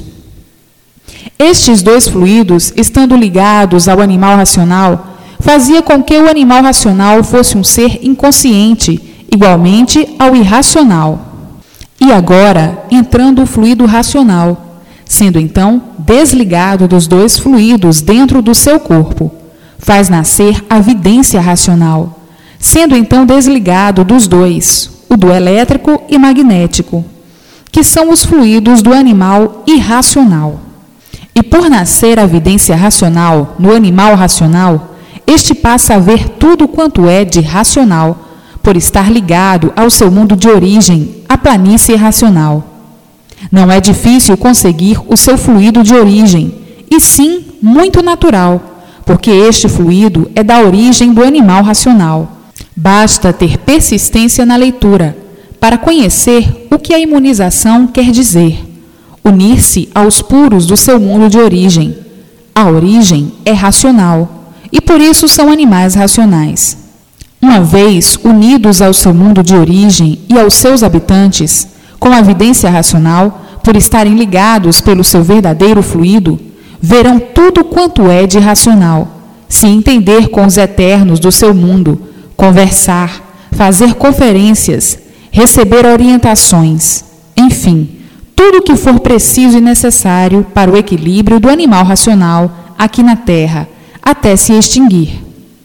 Estes dois fluidos, estando ligados ao animal racional, fazia com que o animal racional fosse um ser inconsciente, igualmente ao irracional. E agora, entrando o fluido racional, sendo então desligado dos dois fluidos dentro do seu corpo, faz nascer a vidência racional, sendo então desligado dos dois, o do elétrico e magnético, que são os fluidos do animal irracional. E por nascer a vidência racional no animal racional, este passa a ver tudo quanto é de racional, por estar ligado ao seu mundo de origem, a planície racional. Não é difícil conseguir o seu fluido de origem, e sim muito natural, porque este fluido é da origem do animal racional. Basta ter persistência na leitura, para conhecer o que a imunização quer dizer. Unir-se aos puros do seu mundo de origem. A origem é racional, e por isso são animais racionais. Uma vez unidos ao seu mundo de origem e aos seus habitantes, com a vidência racional, por estarem ligados pelo seu verdadeiro fluido, verão tudo quanto é de racional, se entender com os eternos do seu mundo, conversar, fazer conferências, receber orientações, enfim, tudo o que for preciso e necessário para o equilíbrio do animal racional aqui na Terra, até se extinguir.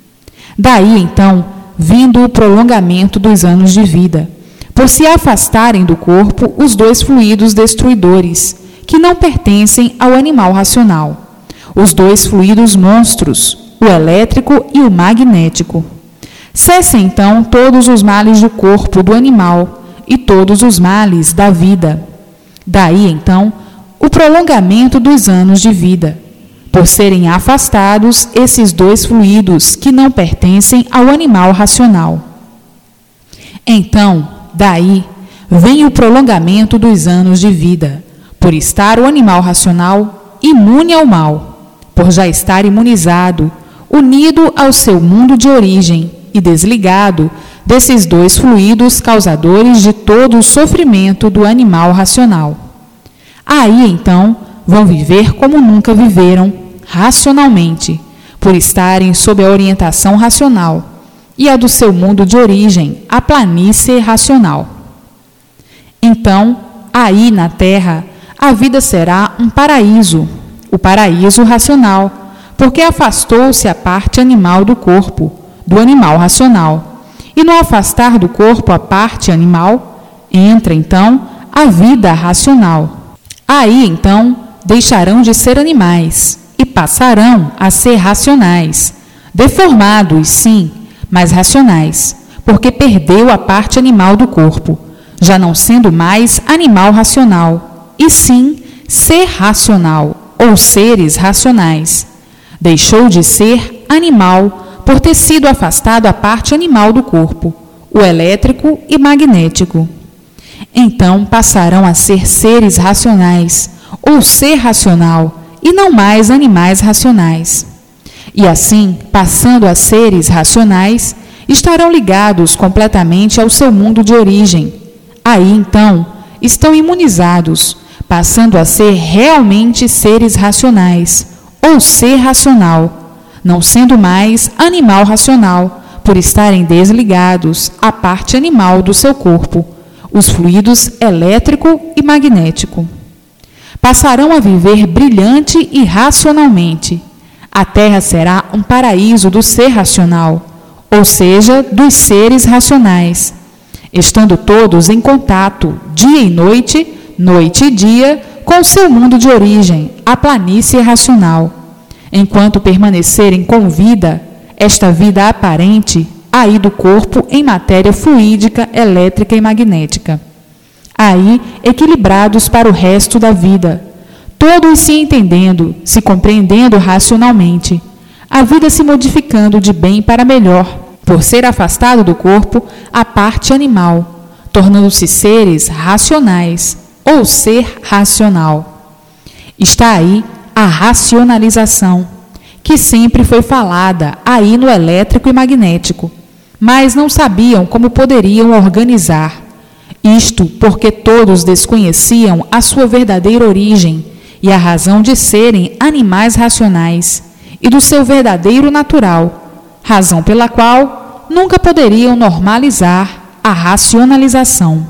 Daí, então, vindo o prolongamento dos anos de vida, por se afastarem do corpo os dois fluidos destruidores, que não pertencem ao animal racional, os dois fluidos monstros, o elétrico e o magnético. Cessem, então, todos os males do corpo do animal e todos os males da vida. Daí, então, o prolongamento dos anos de vida, por serem afastados esses dois fluidos que não pertencem ao animal racional. Então, daí, vem o prolongamento dos anos de vida, por estar o animal racional imune ao mal, por já estar imunizado, unido ao seu mundo de origem e desligado desses dois fluidos causadores de todo o sofrimento do animal racional. Aí, então, vão viver como nunca viveram, racionalmente, por estarem sob a orientação racional e a do seu mundo de origem, a planície racional. Então, aí na Terra, a vida será um paraíso, o paraíso racional, porque afastou-se a parte animal do corpo, do animal racional, e no afastar do corpo a parte animal, entra então a vida racional. Aí então deixarão de ser animais e passarão a ser racionais, deformados, sim, mas racionais, porque perdeu a parte animal do corpo, já não sendo mais animal racional, e sim ser racional, ou seres racionais. Deixou de ser animal por ter sido afastado a parte animal do corpo, o elétrico e magnético. Então passarão a ser seres racionais, ou ser racional, e não mais animais racionais. E assim, passando a seres racionais, estarão ligados completamente ao seu mundo de origem. Aí, então, estão imunizados, passando a ser realmente seres racionais, ou ser racional, não sendo mais animal racional, por estarem desligados à parte animal do seu corpo, os fluidos elétrico e magnético. Passarão a viver brilhante e racionalmente. A Terra será um paraíso do ser racional, ou seja, dos seres racionais, estando todos em contato, dia e noite, noite e dia, com o seu mundo de origem, a planície racional. Enquanto permanecerem com vida, esta vida aparente, aí do corpo em matéria fluídica, elétrica e magnética. Aí, equilibrados para o resto da vida, todos se entendendo, se compreendendo racionalmente, a vida se modificando de bem para melhor, por ser afastado do corpo a parte animal, tornando-se seres racionais, ou ser racional. Está aí a racionalização, que sempre foi falada aí no elétrico e magnético, mas não sabiam como poderiam organizar. Isto porque todos desconheciam a sua verdadeira origem e a razão de serem animais racionais e do seu verdadeiro natural, razão pela qual nunca poderiam normalizar a racionalização.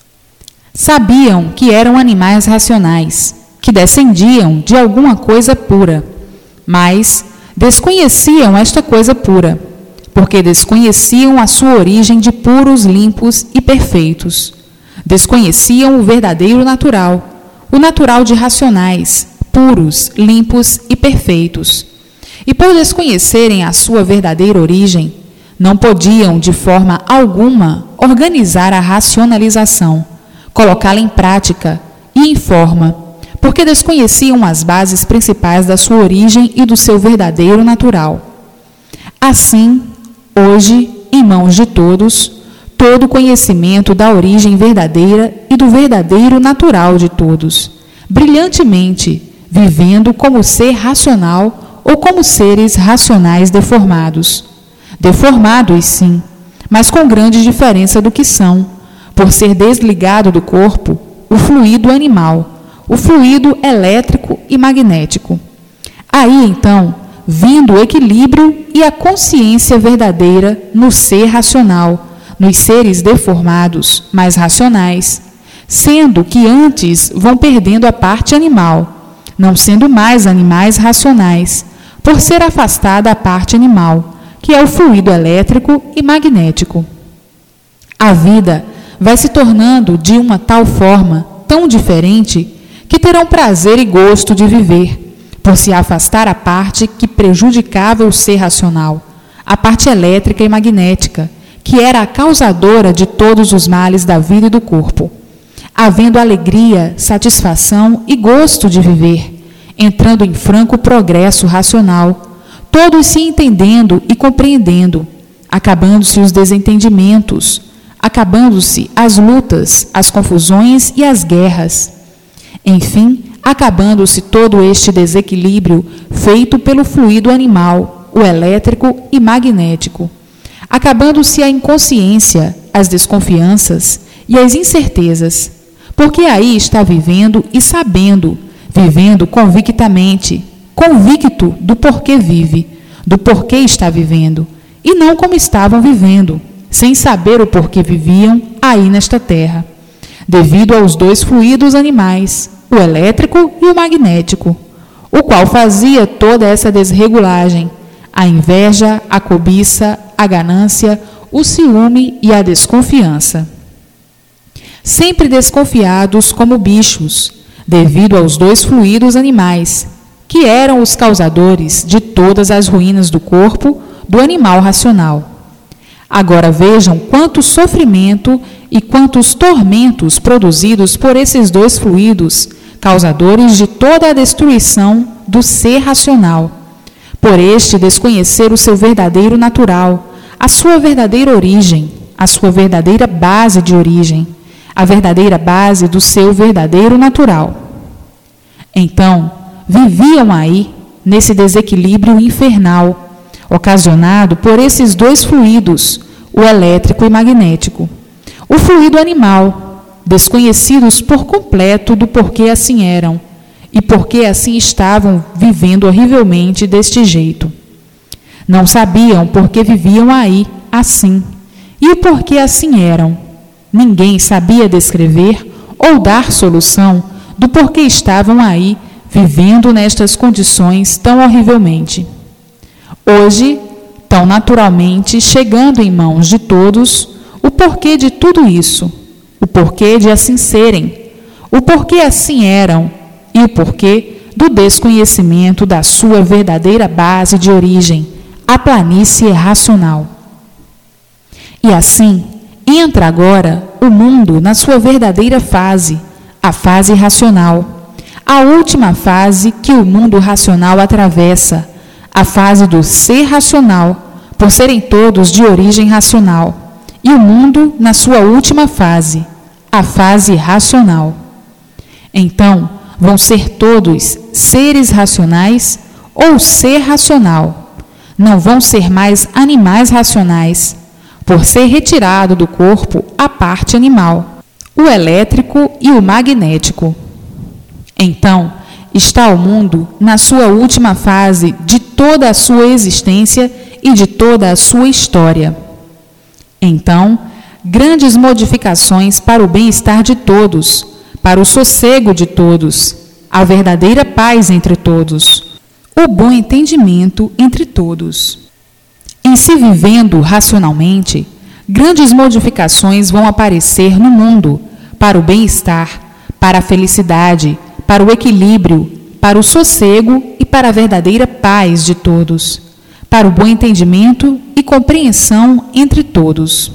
Sabiam que eram animais racionais, que descendiam de alguma coisa pura, mas desconheciam esta coisa pura, porque desconheciam a sua origem de puros, limpos e perfeitos. Desconheciam o verdadeiro natural, o natural de racionais, puros, limpos e perfeitos. E por desconhecerem a sua verdadeira origem, não podiam, de forma alguma, organizar a racionalização, colocá-la em prática e em forma, porque desconheciam as bases principais da sua origem e do seu verdadeiro natural. Assim, hoje, em mãos de todos, todo o conhecimento da origem verdadeira e do verdadeiro natural de todos, brilhantemente, vivendo como ser racional ou como seres racionais deformados. Deformados, sim, mas com grande diferença do que são, por ser desligado do corpo o fluido animal, o fluido elétrico e magnético. Aí, então, vindo o equilíbrio e a consciência verdadeira no ser racional, nos seres deformados, mas racionais, sendo que antes vão perdendo a parte animal, não sendo mais animais racionais, por ser afastada a parte animal, que é o fluido elétrico e magnético. A vida vai se tornando de uma tal forma, tão diferente, que terão prazer e gosto de viver, por se afastar a parte que prejudicava o ser racional, a parte elétrica e magnética, que era a causadora de todos os males da vida e do corpo, havendo alegria, satisfação e gosto de viver, entrando em franco progresso racional, todos se entendendo e compreendendo, acabando-se os desentendimentos, acabando-se as lutas, as confusões e as guerras. Enfim, acabando-se todo este desequilíbrio feito pelo fluido animal, o elétrico e magnético, acabando-se a inconsciência, as desconfianças e as incertezas, porque aí está vivendo e sabendo, vivendo convictamente, convicto do porquê vive, do porquê está vivendo, e não como estavam vivendo, sem saber o porquê viviam aí nesta terra, devido aos dois fluidos animais, o elétrico e o magnético, o qual fazia toda essa desregulagem, a inveja, a cobiça, a ganância, o ciúme e a desconfiança. Sempre desconfiados como bichos, devido aos dois fluidos animais, que eram os causadores de todas as ruínas do corpo do animal racional. Agora vejam quanto sofrimento e quantos tormentos produzidos por esses dois fluidos, causadores de toda a destruição do ser racional, por este desconhecer o seu verdadeiro natural, a sua verdadeira origem, a sua verdadeira base de origem, a verdadeira base do seu verdadeiro natural. Então, viviam aí, nesse desequilíbrio infernal, ocasionado por esses dois fluidos, o elétrico e magnético. O fluido animal, desconhecidos por completo do porquê assim eram, e porque assim estavam vivendo horrivelmente deste jeito. Não sabiam por que viviam aí, assim, e o porquê assim eram. Ninguém sabia descrever ou dar solução do porquê estavam aí, vivendo nestas condições tão horrivelmente. Hoje, tão naturalmente, chegando em mãos de todos, o porquê de tudo isso, o porquê de assim serem, o porquê assim eram, e o porquê do desconhecimento da sua verdadeira base de origem, a planície racional. E assim, entra agora o mundo na sua verdadeira fase, a fase racional, a última fase que o mundo racional atravessa, a fase do ser racional, por serem todos de origem racional, e o mundo na sua última fase, a fase racional. Então, vão ser todos seres racionais ou ser racional. Não vão ser mais animais racionais, por ser retirado do corpo a parte animal, o elétrico e o magnético. Então, está o mundo na sua última fase de toda a sua existência e de toda a sua história. Então, grandes modificações para o bem-estar de todos, para o sossego de todos, a verdadeira paz entre todos, o bom entendimento entre todos. Em se vivendo racionalmente, grandes modificações vão aparecer no mundo para o bem-estar, para a felicidade, para o equilíbrio, para o sossego e para a verdadeira paz de todos, para o bom entendimento e compreensão entre todos.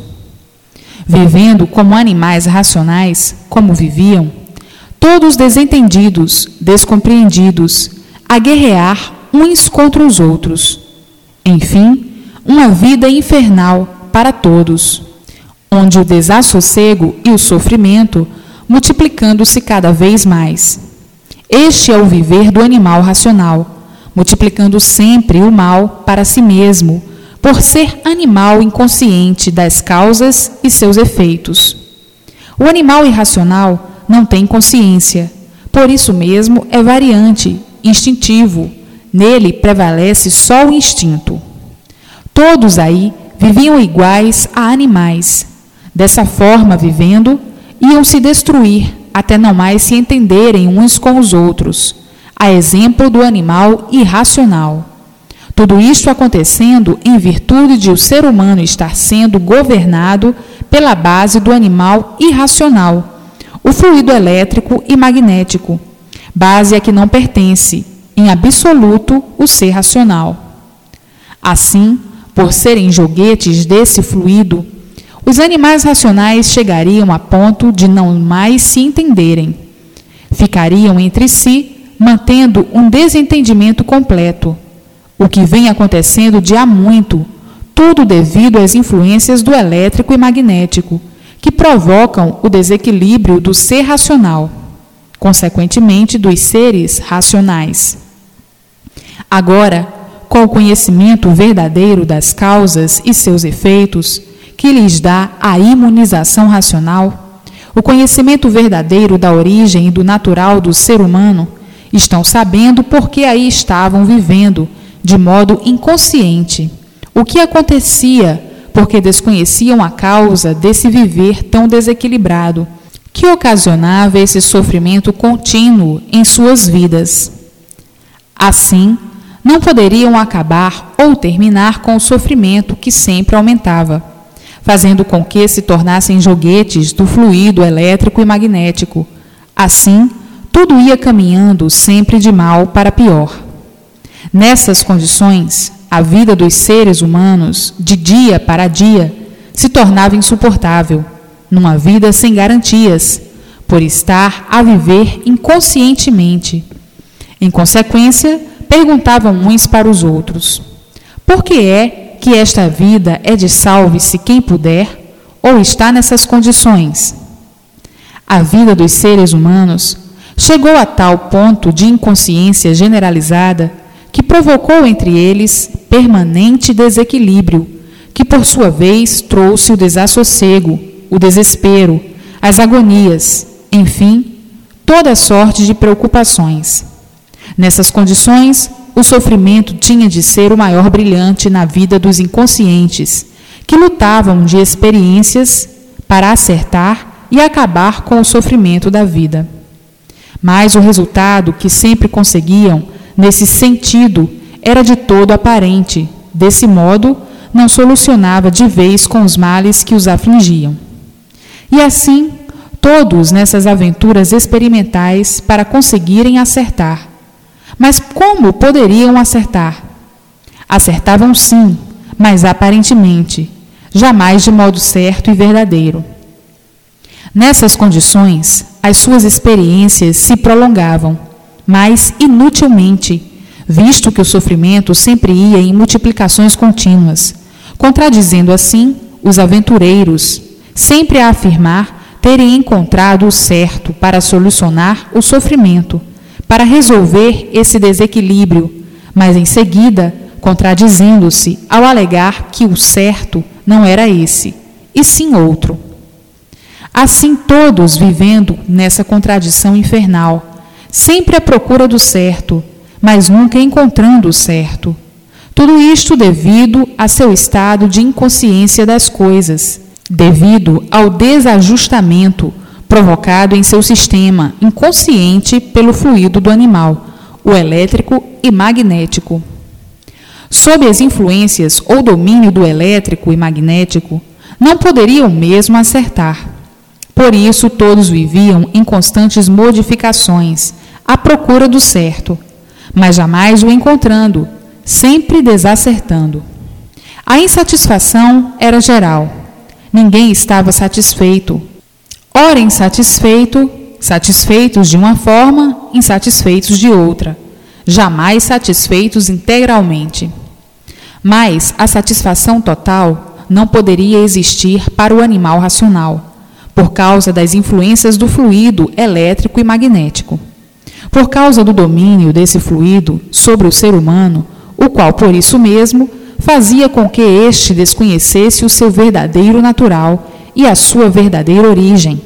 Vivendo como animais racionais, como viviam, todos desentendidos, descompreendidos, a guerrear uns contra os outros. Enfim, uma vida infernal para todos, onde o desassossego e o sofrimento multiplicando-se cada vez mais. Este é o viver do animal racional, multiplicando sempre o mal para si mesmo, por ser animal inconsciente das causas e seus efeitos. O animal irracional não tem consciência, por isso mesmo é variante, instintivo, nele prevalece só o instinto. Todos aí viviam iguais a animais. Dessa forma, vivendo, iam se destruir até não mais se entenderem uns com os outros, a exemplo do animal irracional. Tudo isto acontecendo em virtude de o ser humano estar sendo governado pela base do animal irracional, o fluido elétrico e magnético, base a que não pertence, em absoluto, o ser racional. Assim, por serem joguetes desse fluido, os animais racionais chegariam a ponto de não mais se entenderem. Ficariam entre si, mantendo um desentendimento completo, o que vem acontecendo de há muito, tudo devido às influências do elétrico e magnético, que provocam o desequilíbrio do ser racional. consequentemente dos seres racionais. Agora, com o conhecimento verdadeiro das causas e seus efeitos, que lhes dá a imunização racional, o conhecimento verdadeiro da origem e do natural do ser humano, estão sabendo por que aí estavam vivendo, de modo inconsciente, o que acontecia porque desconheciam a causa desse viver tão desequilibrado, que ocasionava esse sofrimento contínuo em suas vidas. Assim, não poderiam acabar ou terminar com o sofrimento que sempre aumentava, fazendo com que se tornassem joguetes do fluido elétrico e magnético. Assim, tudo ia caminhando sempre de mal para pior. Nessas condições, a vida dos seres humanos, de dia para dia, se tornava insuportável, numa vida sem garantias, por estar a viver inconscientemente. Em consequência, perguntavam uns para os outros: por que é que esta vida é de salve-se quem puder, ou está nessas condições? A vida dos seres humanos chegou a tal ponto de inconsciência generalizada que provocou entre eles permanente desequilíbrio, que por sua vez trouxe o desassossego, o desespero, as agonias, enfim, toda sorte de preocupações. Nessas condições, o sofrimento tinha de ser o maior brilhante na vida dos inconscientes, que lutavam de experiências para acertar e acabar com o sofrimento da vida. Mas o resultado que sempre conseguiam, nesse sentido, era de todo aparente. Desse modo, não solucionava de vez com os males que os afligiam. E assim, todos nessas aventuras experimentais para conseguirem acertar. Mas como poderiam acertar? Acertavam sim, mas aparentemente, jamais de modo certo e verdadeiro. Nessas condições, as suas experiências se prolongavam, mas inutilmente, visto que o sofrimento sempre ia em multiplicações contínuas, contradizendo assim os aventureiros, sempre a afirmar terem encontrado o certo para solucionar o sofrimento, para resolver esse desequilíbrio, mas em seguida contradizendo-se ao alegar que o certo não era esse, e sim outro. Assim todos vivendo nessa contradição infernal, sempre à procura do certo, mas nunca encontrando o certo. Tudo isto devido a seu estado de inconsciência das coisas, devido ao desajustamento provocado em seu sistema inconsciente pelo fluido do animal, o elétrico e magnético. Sob as influências ou domínio do elétrico e magnético, não poderiam mesmo acertar. Por isso, todos viviam em constantes modificações, à procura do certo, mas jamais o encontrando, sempre desacertando. A insatisfação era geral. Ninguém estava satisfeito. Ora insatisfeito, satisfeitos de uma forma, insatisfeitos de outra, jamais satisfeitos integralmente. Mas a satisfação total não poderia existir para o animal racional, por causa das influências do fluido elétrico e magnético. Por causa do domínio desse fluido sobre o ser humano, o qual, por isso mesmo, fazia com que este desconhecesse o seu verdadeiro natural e a sua verdadeira origem.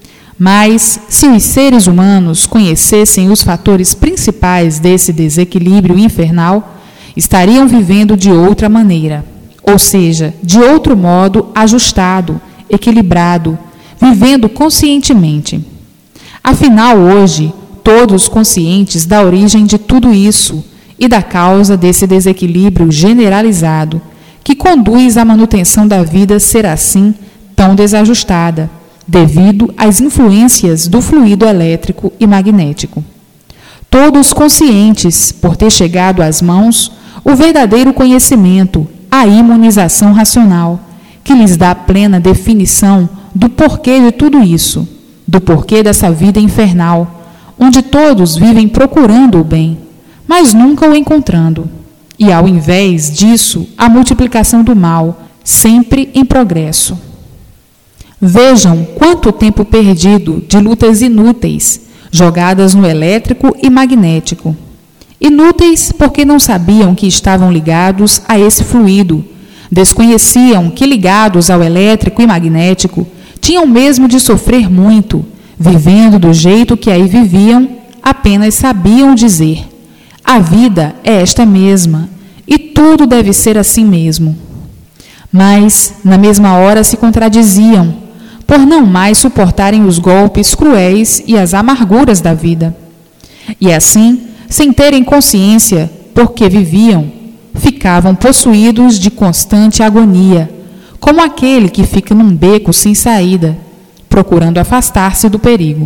Mas, se os seres humanos conhecessem os fatores principais desse desequilíbrio infernal, estariam vivendo de outra maneira, ou seja, de outro modo ajustado, equilibrado, vivendo conscientemente. Afinal, hoje, todos conscientes da origem de tudo isso e da causa desse desequilíbrio generalizado, que conduz à manutenção da vida ser assim tão desajustada, devido às influências do fluido elétrico e magnético. Todos conscientes, por ter chegado às mãos, o verdadeiro conhecimento, a imunização racional, que lhes dá plena definição do porquê de tudo isso, do porquê dessa vida infernal, onde todos vivem procurando o bem, mas nunca o encontrando, e ao invés disso, a multiplicação do mal, sempre em progresso. Vejam quanto tempo perdido de lutas inúteis, jogadas no elétrico e magnético. Inúteis porque não sabiam que estavam ligados a esse fluido, desconheciam que ligados ao elétrico e magnético tinham mesmo de sofrer muito, vivendo do jeito que aí viviam, apenas sabiam dizer: a vida é esta mesma e tudo deve ser assim mesmo. Mas, na mesma hora, se contradiziam, por não mais suportarem os golpes cruéis e as amarguras da vida. E assim, sem terem consciência, porque viviam, ficavam possuídos de constante agonia, como aquele que fica num beco sem saída, procurando afastar-se do perigo.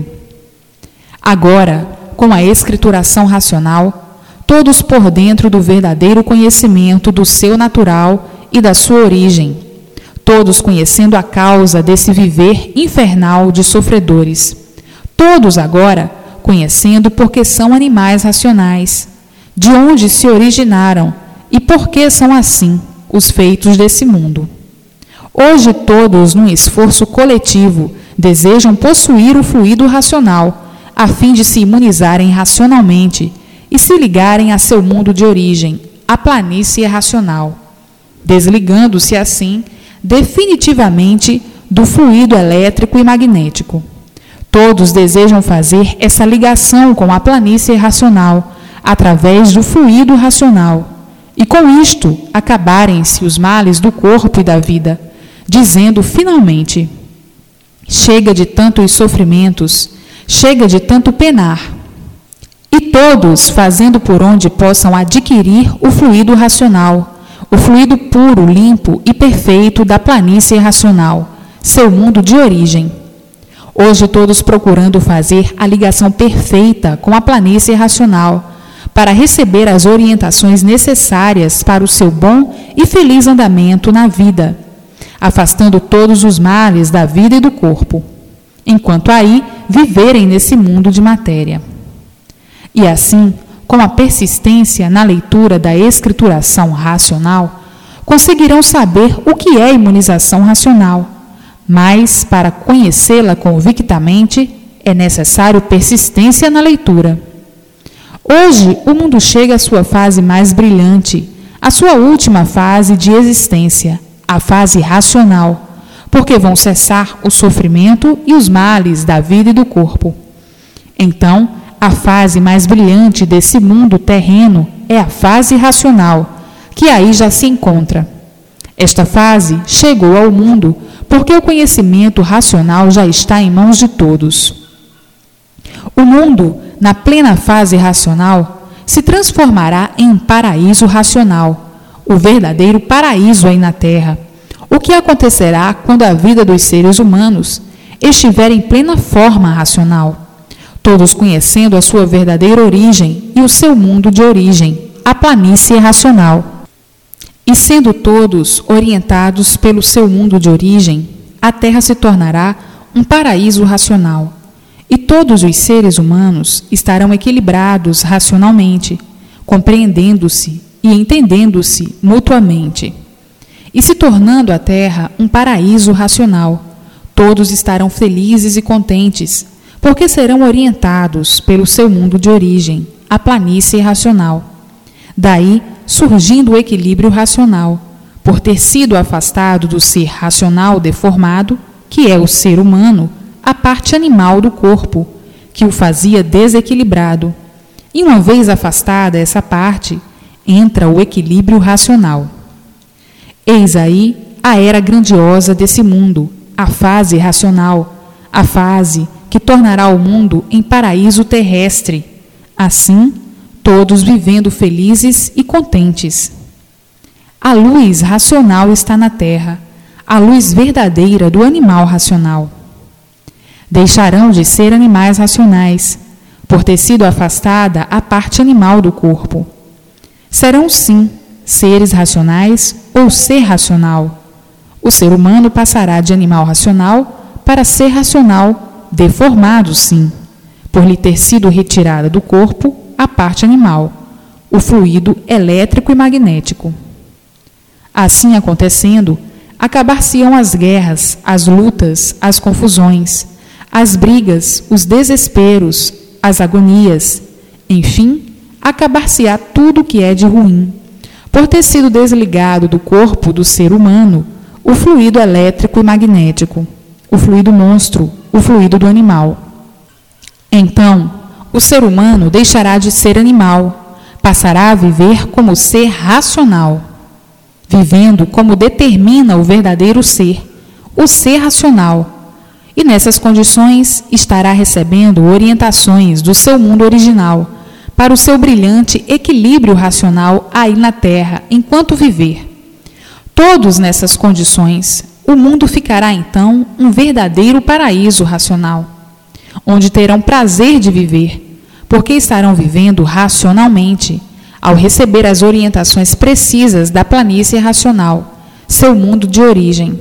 Agora, com a escrituração racional, todos por dentro do verdadeiro conhecimento do seu natural e da sua origem, todos conhecendo a causa desse viver infernal de sofredores, todos agora conhecendo porque são animais racionais, de onde se originaram e por que são assim os feitos desse mundo. Hoje todos, num esforço coletivo, desejam possuir o fluido racional, a fim de se imunizarem racionalmente e se ligarem a seu mundo de origem, a planície racional, desligando-se assim definitivamente do fluido elétrico e magnético. Todos desejam fazer essa ligação com a planície racional, através do fluido racional, e com isto acabarem-se os males do corpo e da vida, dizendo finalmente: chega de tantos sofrimentos, chega de tanto penar. E todos fazendo por onde possam adquirir o fluido racional, o fluido puro, limpo e perfeito da planície racional, seu mundo de origem. Hoje todos procurando fazer a ligação perfeita com a planície racional, para receber as orientações necessárias para o seu bom e feliz andamento na vida, afastando todos os males da vida e do corpo, enquanto aí viverem nesse mundo de matéria. E assim, com a persistência na leitura da escrituração racional, conseguirão saber o que é imunização racional, mas para conhecê-la convictamente é necessário persistência na leitura. Hoje, o mundo chega à sua fase mais brilhante, à sua última fase de existência, a fase racional, porque vão cessar o sofrimento e os males da vida e do corpo. Então, a fase mais brilhante desse mundo terreno é a fase racional, que aí já se encontra. Esta fase chegou ao mundo porque o conhecimento racional já está em mãos de todos. O mundo, na plena fase racional, se transformará em um paraíso racional, o verdadeiro paraíso aí na Terra. O que acontecerá quando a vida dos seres humanos estiver em plena forma racional, todos conhecendo a sua verdadeira origem e o seu mundo de origem, a planície racional. E sendo todos orientados pelo seu mundo de origem, a Terra se tornará um paraíso racional, e todos os seres humanos estarão equilibrados racionalmente, compreendendo-se e entendendo-se mutuamente. E se tornando a Terra um paraíso racional, todos estarão felizes e contentes, porque serão orientados pelo seu mundo de origem, a planície racional. Daí, surgindo o equilíbrio racional, por ter sido afastado do ser racional deformado, que é o ser humano, a parte animal do corpo, que o fazia desequilibrado. E uma vez afastada essa parte, entra o equilíbrio racional. Eis aí a era grandiosa desse mundo, a fase racional, a fase que tornará o mundo em paraíso terrestre. Assim, todos vivendo felizes e contentes. A luz racional está na Terra, a luz verdadeira do animal racional. Deixarão de ser animais racionais, por ter sido afastada a parte animal do corpo. Serão, sim, seres racionais ou ser racional. O ser humano passará de animal racional para ser racional, deformado, sim, por lhe ter sido retirada do corpo a parte animal, o fluido elétrico e magnético. Assim acontecendo, acabar-se-ão as guerras, as lutas, as confusões, as brigas, os desesperos, as agonias, enfim, acabar-se-á tudo o que é de ruim, por ter sido desligado do corpo do ser humano o fluido elétrico e magnético, o fluido monstro, o fluido do animal. Então, o ser humano deixará de ser animal, passará a viver como ser racional, vivendo como determina o verdadeiro ser, o ser racional, e nessas condições estará recebendo orientações do seu mundo original para o seu brilhante equilíbrio racional aí na Terra, enquanto viver. Todos nessas condições, o mundo ficará então um verdadeiro paraíso racional, onde terão prazer de viver, porque estarão vivendo racionalmente, ao receber as orientações precisas da planície racional, seu mundo de origem.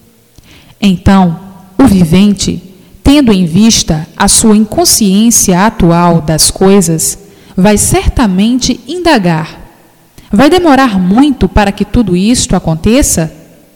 Então, o vivente, tendo em vista a sua inconsciência atual das coisas, vai certamente indagar: vai demorar muito para que tudo isto aconteça?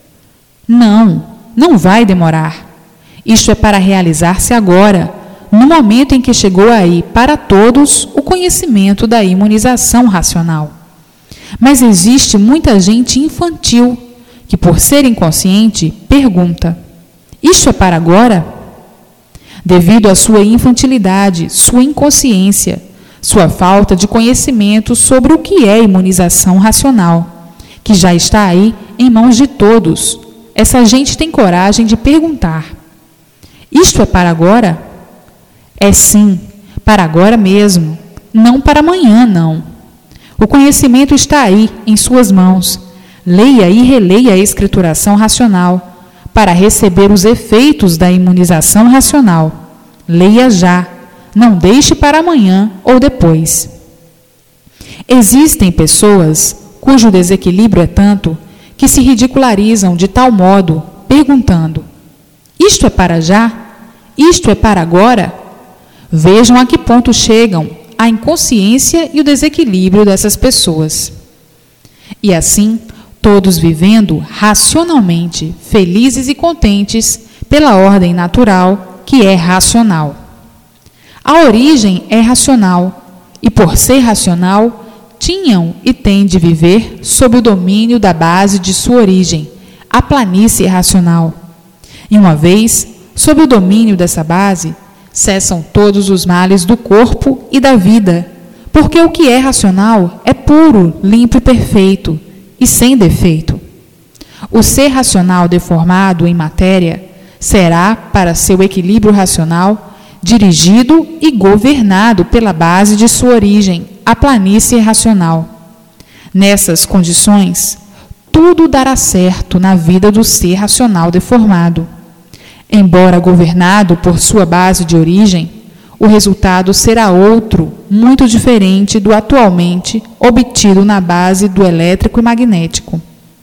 Não, não vai demorar. Isto é para realizar-se agora, no momento em que chegou aí para todos o conhecimento da imunização racional. Mas existe muita gente infantil que, por ser inconsciente, pergunta: isto é para agora? Devido à sua infantilidade, sua inconsciência, sua falta de conhecimento sobre o que é imunização racional, que já está aí em mãos de todos, essa gente tem coragem de perguntar: isto é para agora? É sim, para agora mesmo, não para amanhã, não. O conhecimento está aí, em suas mãos. Leia e releia a escrituração racional, para receber os efeitos da imunização racional. Leia já, não deixe para amanhã ou depois. Existem pessoas cujo desequilíbrio é tanto que se ridicularizam de tal modo, perguntando: isto é para já? Isto é para agora? Vejam a que ponto chegam a inconsciência e o desequilíbrio dessas pessoas. E assim, todos vivendo racionalmente, felizes e contentes pela ordem natural, que é racional. A origem é racional, e por ser racional, tinham e têm de viver sob o domínio da base de sua origem, a planície racional. E uma vez, sob o domínio dessa base, cessam todos os males do corpo e da vida, porque o que é racional é puro, limpo e perfeito, e sem defeito. O ser racional deformado em matéria será, para seu equilíbrio racional, dirigido e governado pela base de sua origem, a planície racional. Nessas condições, tudo dará certo na vida do ser racional deformado. Embora governado por sua base de origem, o resultado será outro, muito diferente do atualmente obtido na base do elétrico e magnético.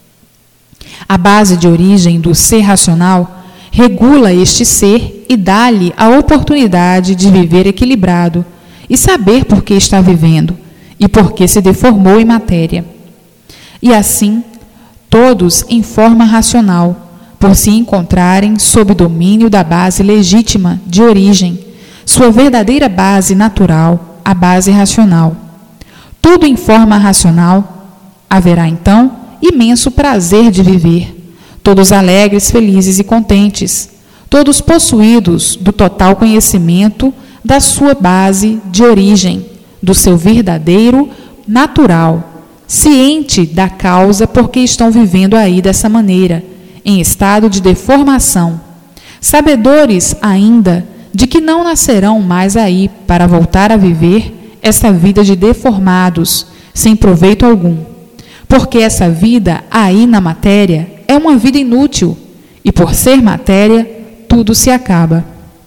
A base de origem do ser racional regula este ser e dá-lhe a oportunidade de viver equilibrado e saber por que está vivendo e por que se deformou em matéria. E assim, todos em forma racional, por se encontrarem sob domínio da base legítima de origem, sua verdadeira base natural, a base racional. Tudo em forma racional, haverá então imenso prazer de viver, todos alegres, felizes e contentes, todos possuídos do total conhecimento da sua base de origem, do seu verdadeiro natural, ciente da causa por que estão vivendo aí dessa maneira, em estado de deformação, sabedores ainda de que não nascerão mais aí para voltar a viver essa vida de deformados, sem proveito algum, porque essa vida aí na matéria é uma vida inútil, e por ser matéria, tudo se acaba.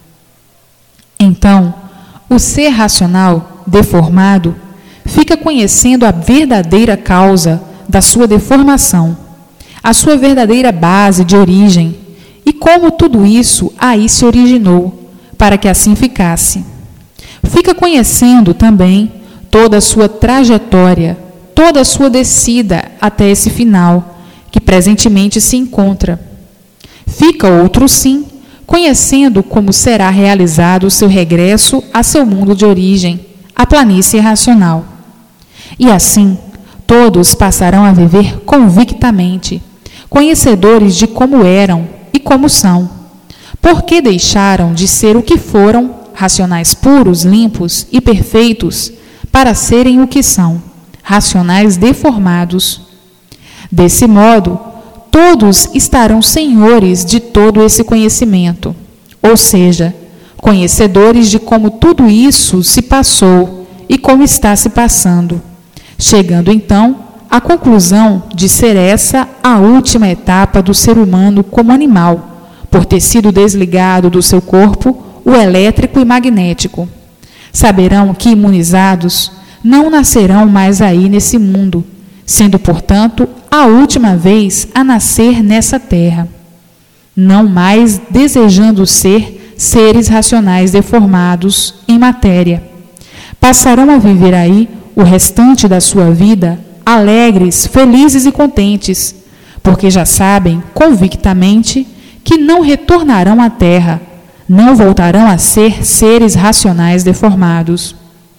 Então, o ser racional, deformado, fica conhecendo a verdadeira causa da sua deformação, a sua verdadeira base de origem, e como tudo isso aí se originou, para que assim ficasse. Fica conhecendo também toda a sua trajetória, toda a sua descida até esse final, que presentemente se encontra. Fica outro sim, conhecendo como será realizado o seu regresso a seu mundo de origem, a planície racional. E assim, todos passarão a viver convictamente, conhecedores de como eram e como são, porque deixaram de ser o que foram, racionais puros, limpos e perfeitos, para serem o que são, racionais deformados. Desse modo, todos estarão senhores de todo esse conhecimento, ou seja, conhecedores de como tudo isso se passou e como está se passando, chegando então à conclusão de ser essa a última etapa do ser humano como animal, por ter sido desligado do seu corpo o elétrico e magnético. Saberão que, imunizados, não nascerão mais aí nesse mundo, sendo, portanto, a última vez a nascer nessa terra, não mais desejando ser seres racionais deformados em matéria. Passarão a viver aí o restante da sua vida alegres, felizes e contentes, porque já sabem convictamente que não retornarão à terra, não voltarão a ser seres racionais deformados.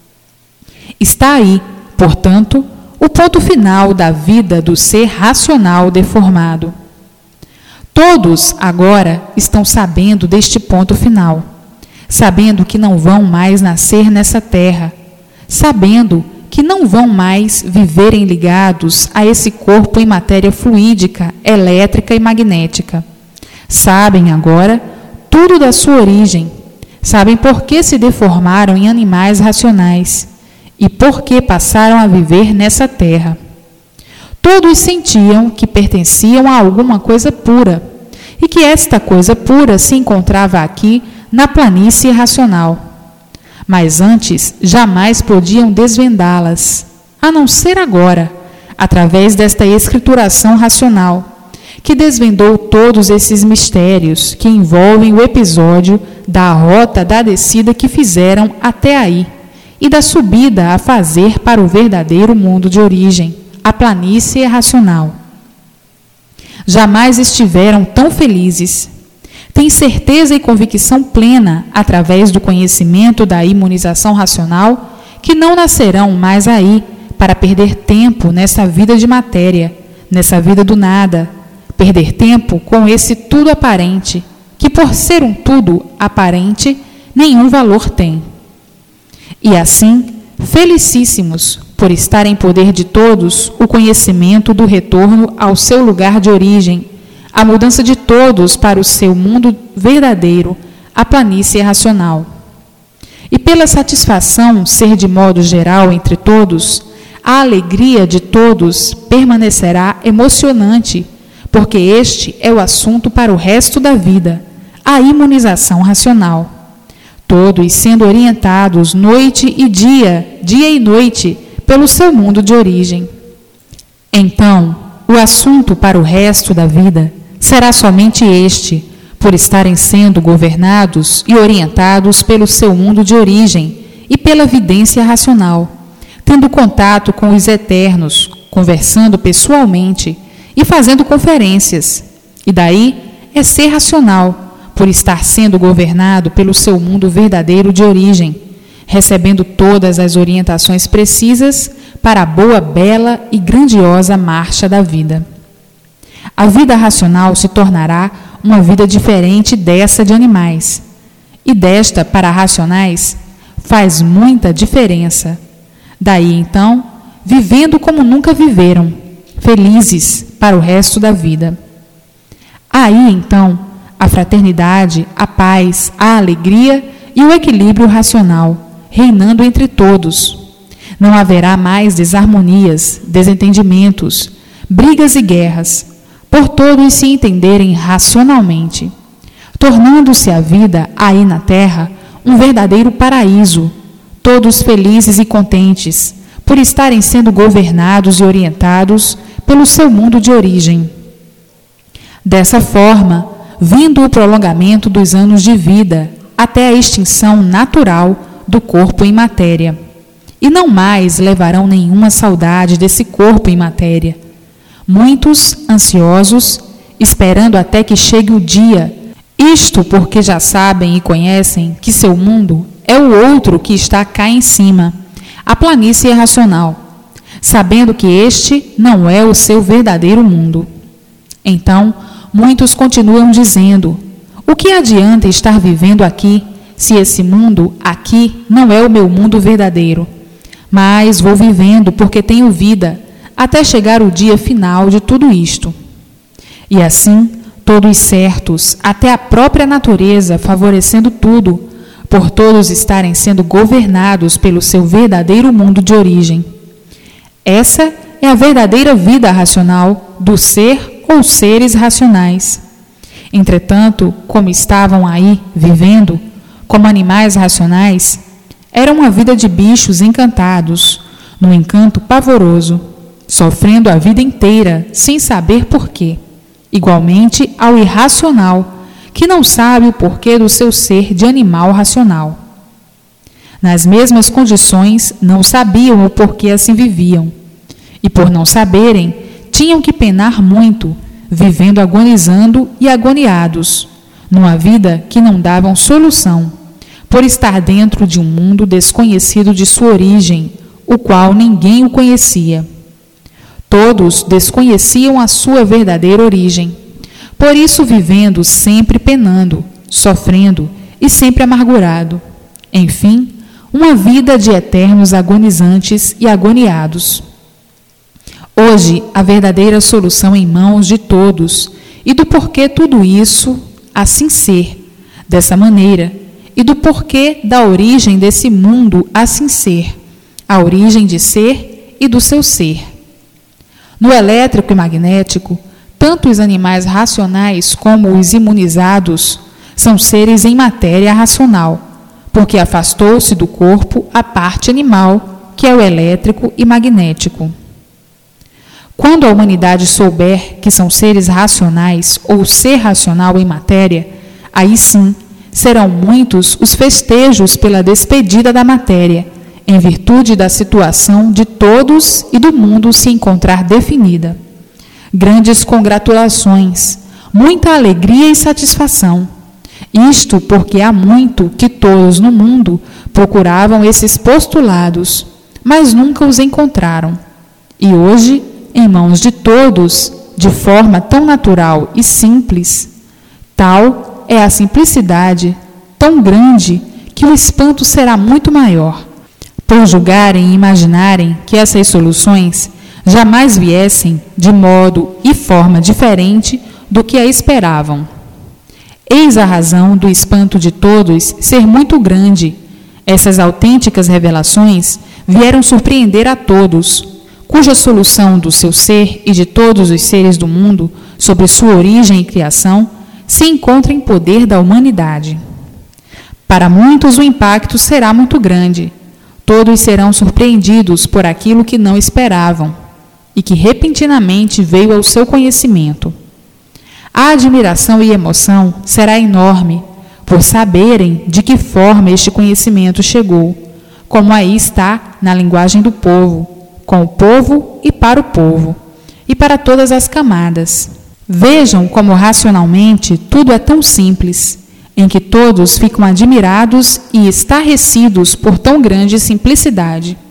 Está aí, portanto, o ponto final da vida do ser racional deformado. Todos agora estão sabendo deste ponto final, sabendo que não vão mais nascer nessa terra, sabendo que não vão mais viverem ligados a esse corpo em matéria fluídica, elétrica e magnética. Sabem agora tudo da sua origem, sabem por que se deformaram em animais racionais e por que passaram a viver nessa terra. Todos sentiam que pertenciam a alguma coisa pura e que esta coisa pura se encontrava aqui na planície racional. Mas antes jamais podiam desvendá-las, a não ser agora, através desta escrituração racional, que desvendou todos esses mistérios que envolvem o episódio da rota da descida que fizeram até aí e da subida a fazer para o verdadeiro mundo de origem, a planície racional. Jamais estiveram tão felizes. Têm certeza e convicção plena, através do conhecimento da imunização racional, que não nascerão mais aí para perder tempo nessa vida de matéria, nessa vida do nada, perder tempo com esse tudo aparente, que por ser um tudo aparente, nenhum valor tem. E assim, felicíssimos por estar em poder de todos o conhecimento do retorno ao seu lugar de origem, a mudança de todos para o seu mundo verdadeiro, a planície racional. E pela satisfação ser de modo geral entre todos, a alegria de todos permanecerá emocionante, porque este é o assunto para o resto da vida, a imunização racional. Todos sendo orientados noite e dia, dia e noite, pelo seu mundo de origem. Então, o assunto para o resto da vida será somente este, por estarem sendo governados e orientados pelo seu mundo de origem e pela vidência racional, tendo contato com os eternos, conversando pessoalmente e fazendo conferências. E daí é ser racional, por estar sendo governado pelo seu mundo verdadeiro de origem, recebendo todas as orientações precisas para a boa, bela e grandiosa marcha da vida. A vida racional se tornará uma vida diferente dessa de animais, e desta para racionais faz muita diferença. Daí então, vivendo como nunca viveram, felizes para o resto da vida. Aí então, a fraternidade, a paz, a alegria e o equilíbrio racional, reinando entre todos. Não haverá mais desarmonias, desentendimentos, brigas e guerras, por todos se entenderem racionalmente, tornando-se a vida aí na terra um verdadeiro paraíso, todos felizes e contentes, por estarem sendo governados e orientados pelo seu mundo de origem. Dessa forma, vindo o prolongamento dos anos de vida até a extinção natural do corpo em matéria, e não mais levarão nenhuma saudade desse corpo em matéria. Muitos, ansiosos, esperando até que chegue o dia Isto porque já sabem e conhecem que seu mundo é o outro que está cá em cima, a planície irracional, sabendo que este não é o seu verdadeiro mundo. Então, muitos continuam dizendo: o que adianta estar vivendo aqui, se esse mundo aqui não é o meu mundo verdadeiro? Mas vou vivendo porque tenho vida, até chegar o dia final de tudo isto. E assim, todos certos, até a própria natureza favorecendo tudo, por todos estarem sendo governados pelo seu verdadeiro mundo de origem. Essa é a verdadeira vida racional do ser ou seres racionais. Entretanto, como estavam aí vivendo, como animais racionais, era uma vida de bichos encantados, num encanto pavoroso, sofrendo a vida inteira sem saber porquê, igualmente ao irracional, que não sabe o porquê do seu ser de animal racional. Nas mesmas condições, não sabiam o porquê assim viviam, e por não saberem, tinham que penar muito, vivendo agonizando e agoniados, numa vida que não davam solução, por estar dentro de um mundo desconhecido de sua origem, o qual ninguém o conhecia. Todos desconheciam a sua verdadeira origem, por isso vivendo sempre penando, sofrendo e sempre amargurado. Enfim, uma vida de eternos agonizantes e agoniados. Hoje, a verdadeira solução em mãos de todos, e do porquê tudo isso assim ser, dessa maneira, e do porquê da origem desse mundo assim ser, a origem de ser e do seu ser. No elétrico e magnético, tanto os animais racionais como os imunizados são seres em matéria racional, porque afastou-se do corpo a parte animal, que é o elétrico e magnético. Quando a humanidade souber que são seres racionais ou ser racional em matéria, aí sim serão muitos os festejos pela despedida da matéria, em virtude da situação de todos e do mundo se encontrar definida. Grandes congratulações, muita alegria e satisfação. Isto porque há muito que todos no mundo procuravam esses postulados, mas nunca os encontraram. E hoje, em mãos de todos, de forma tão natural e simples, tal é a simplicidade, tão grande, que o espanto será muito maior, por julgarem e imaginarem que essas soluções jamais viessem de modo e forma diferente do que a esperavam. Eis a razão do espanto de todos ser muito grande. Essas autênticas revelações vieram surpreender a todos, cuja solução do seu ser e de todos os seres do mundo sobre sua origem e criação se encontra em poder da humanidade. Para muitos o impacto será muito grande. Todos serão surpreendidos por aquilo que não esperavam e que repentinamente veio ao seu conhecimento. A admiração e emoção será enorme por saberem de que forma este conhecimento chegou, como aí está na linguagem do povo, com o povo e para o povo, e para todas as camadas. Vejam como racionalmente tudo é tão simples, em que todos ficam admirados e estarrecidos por tão grande simplicidade.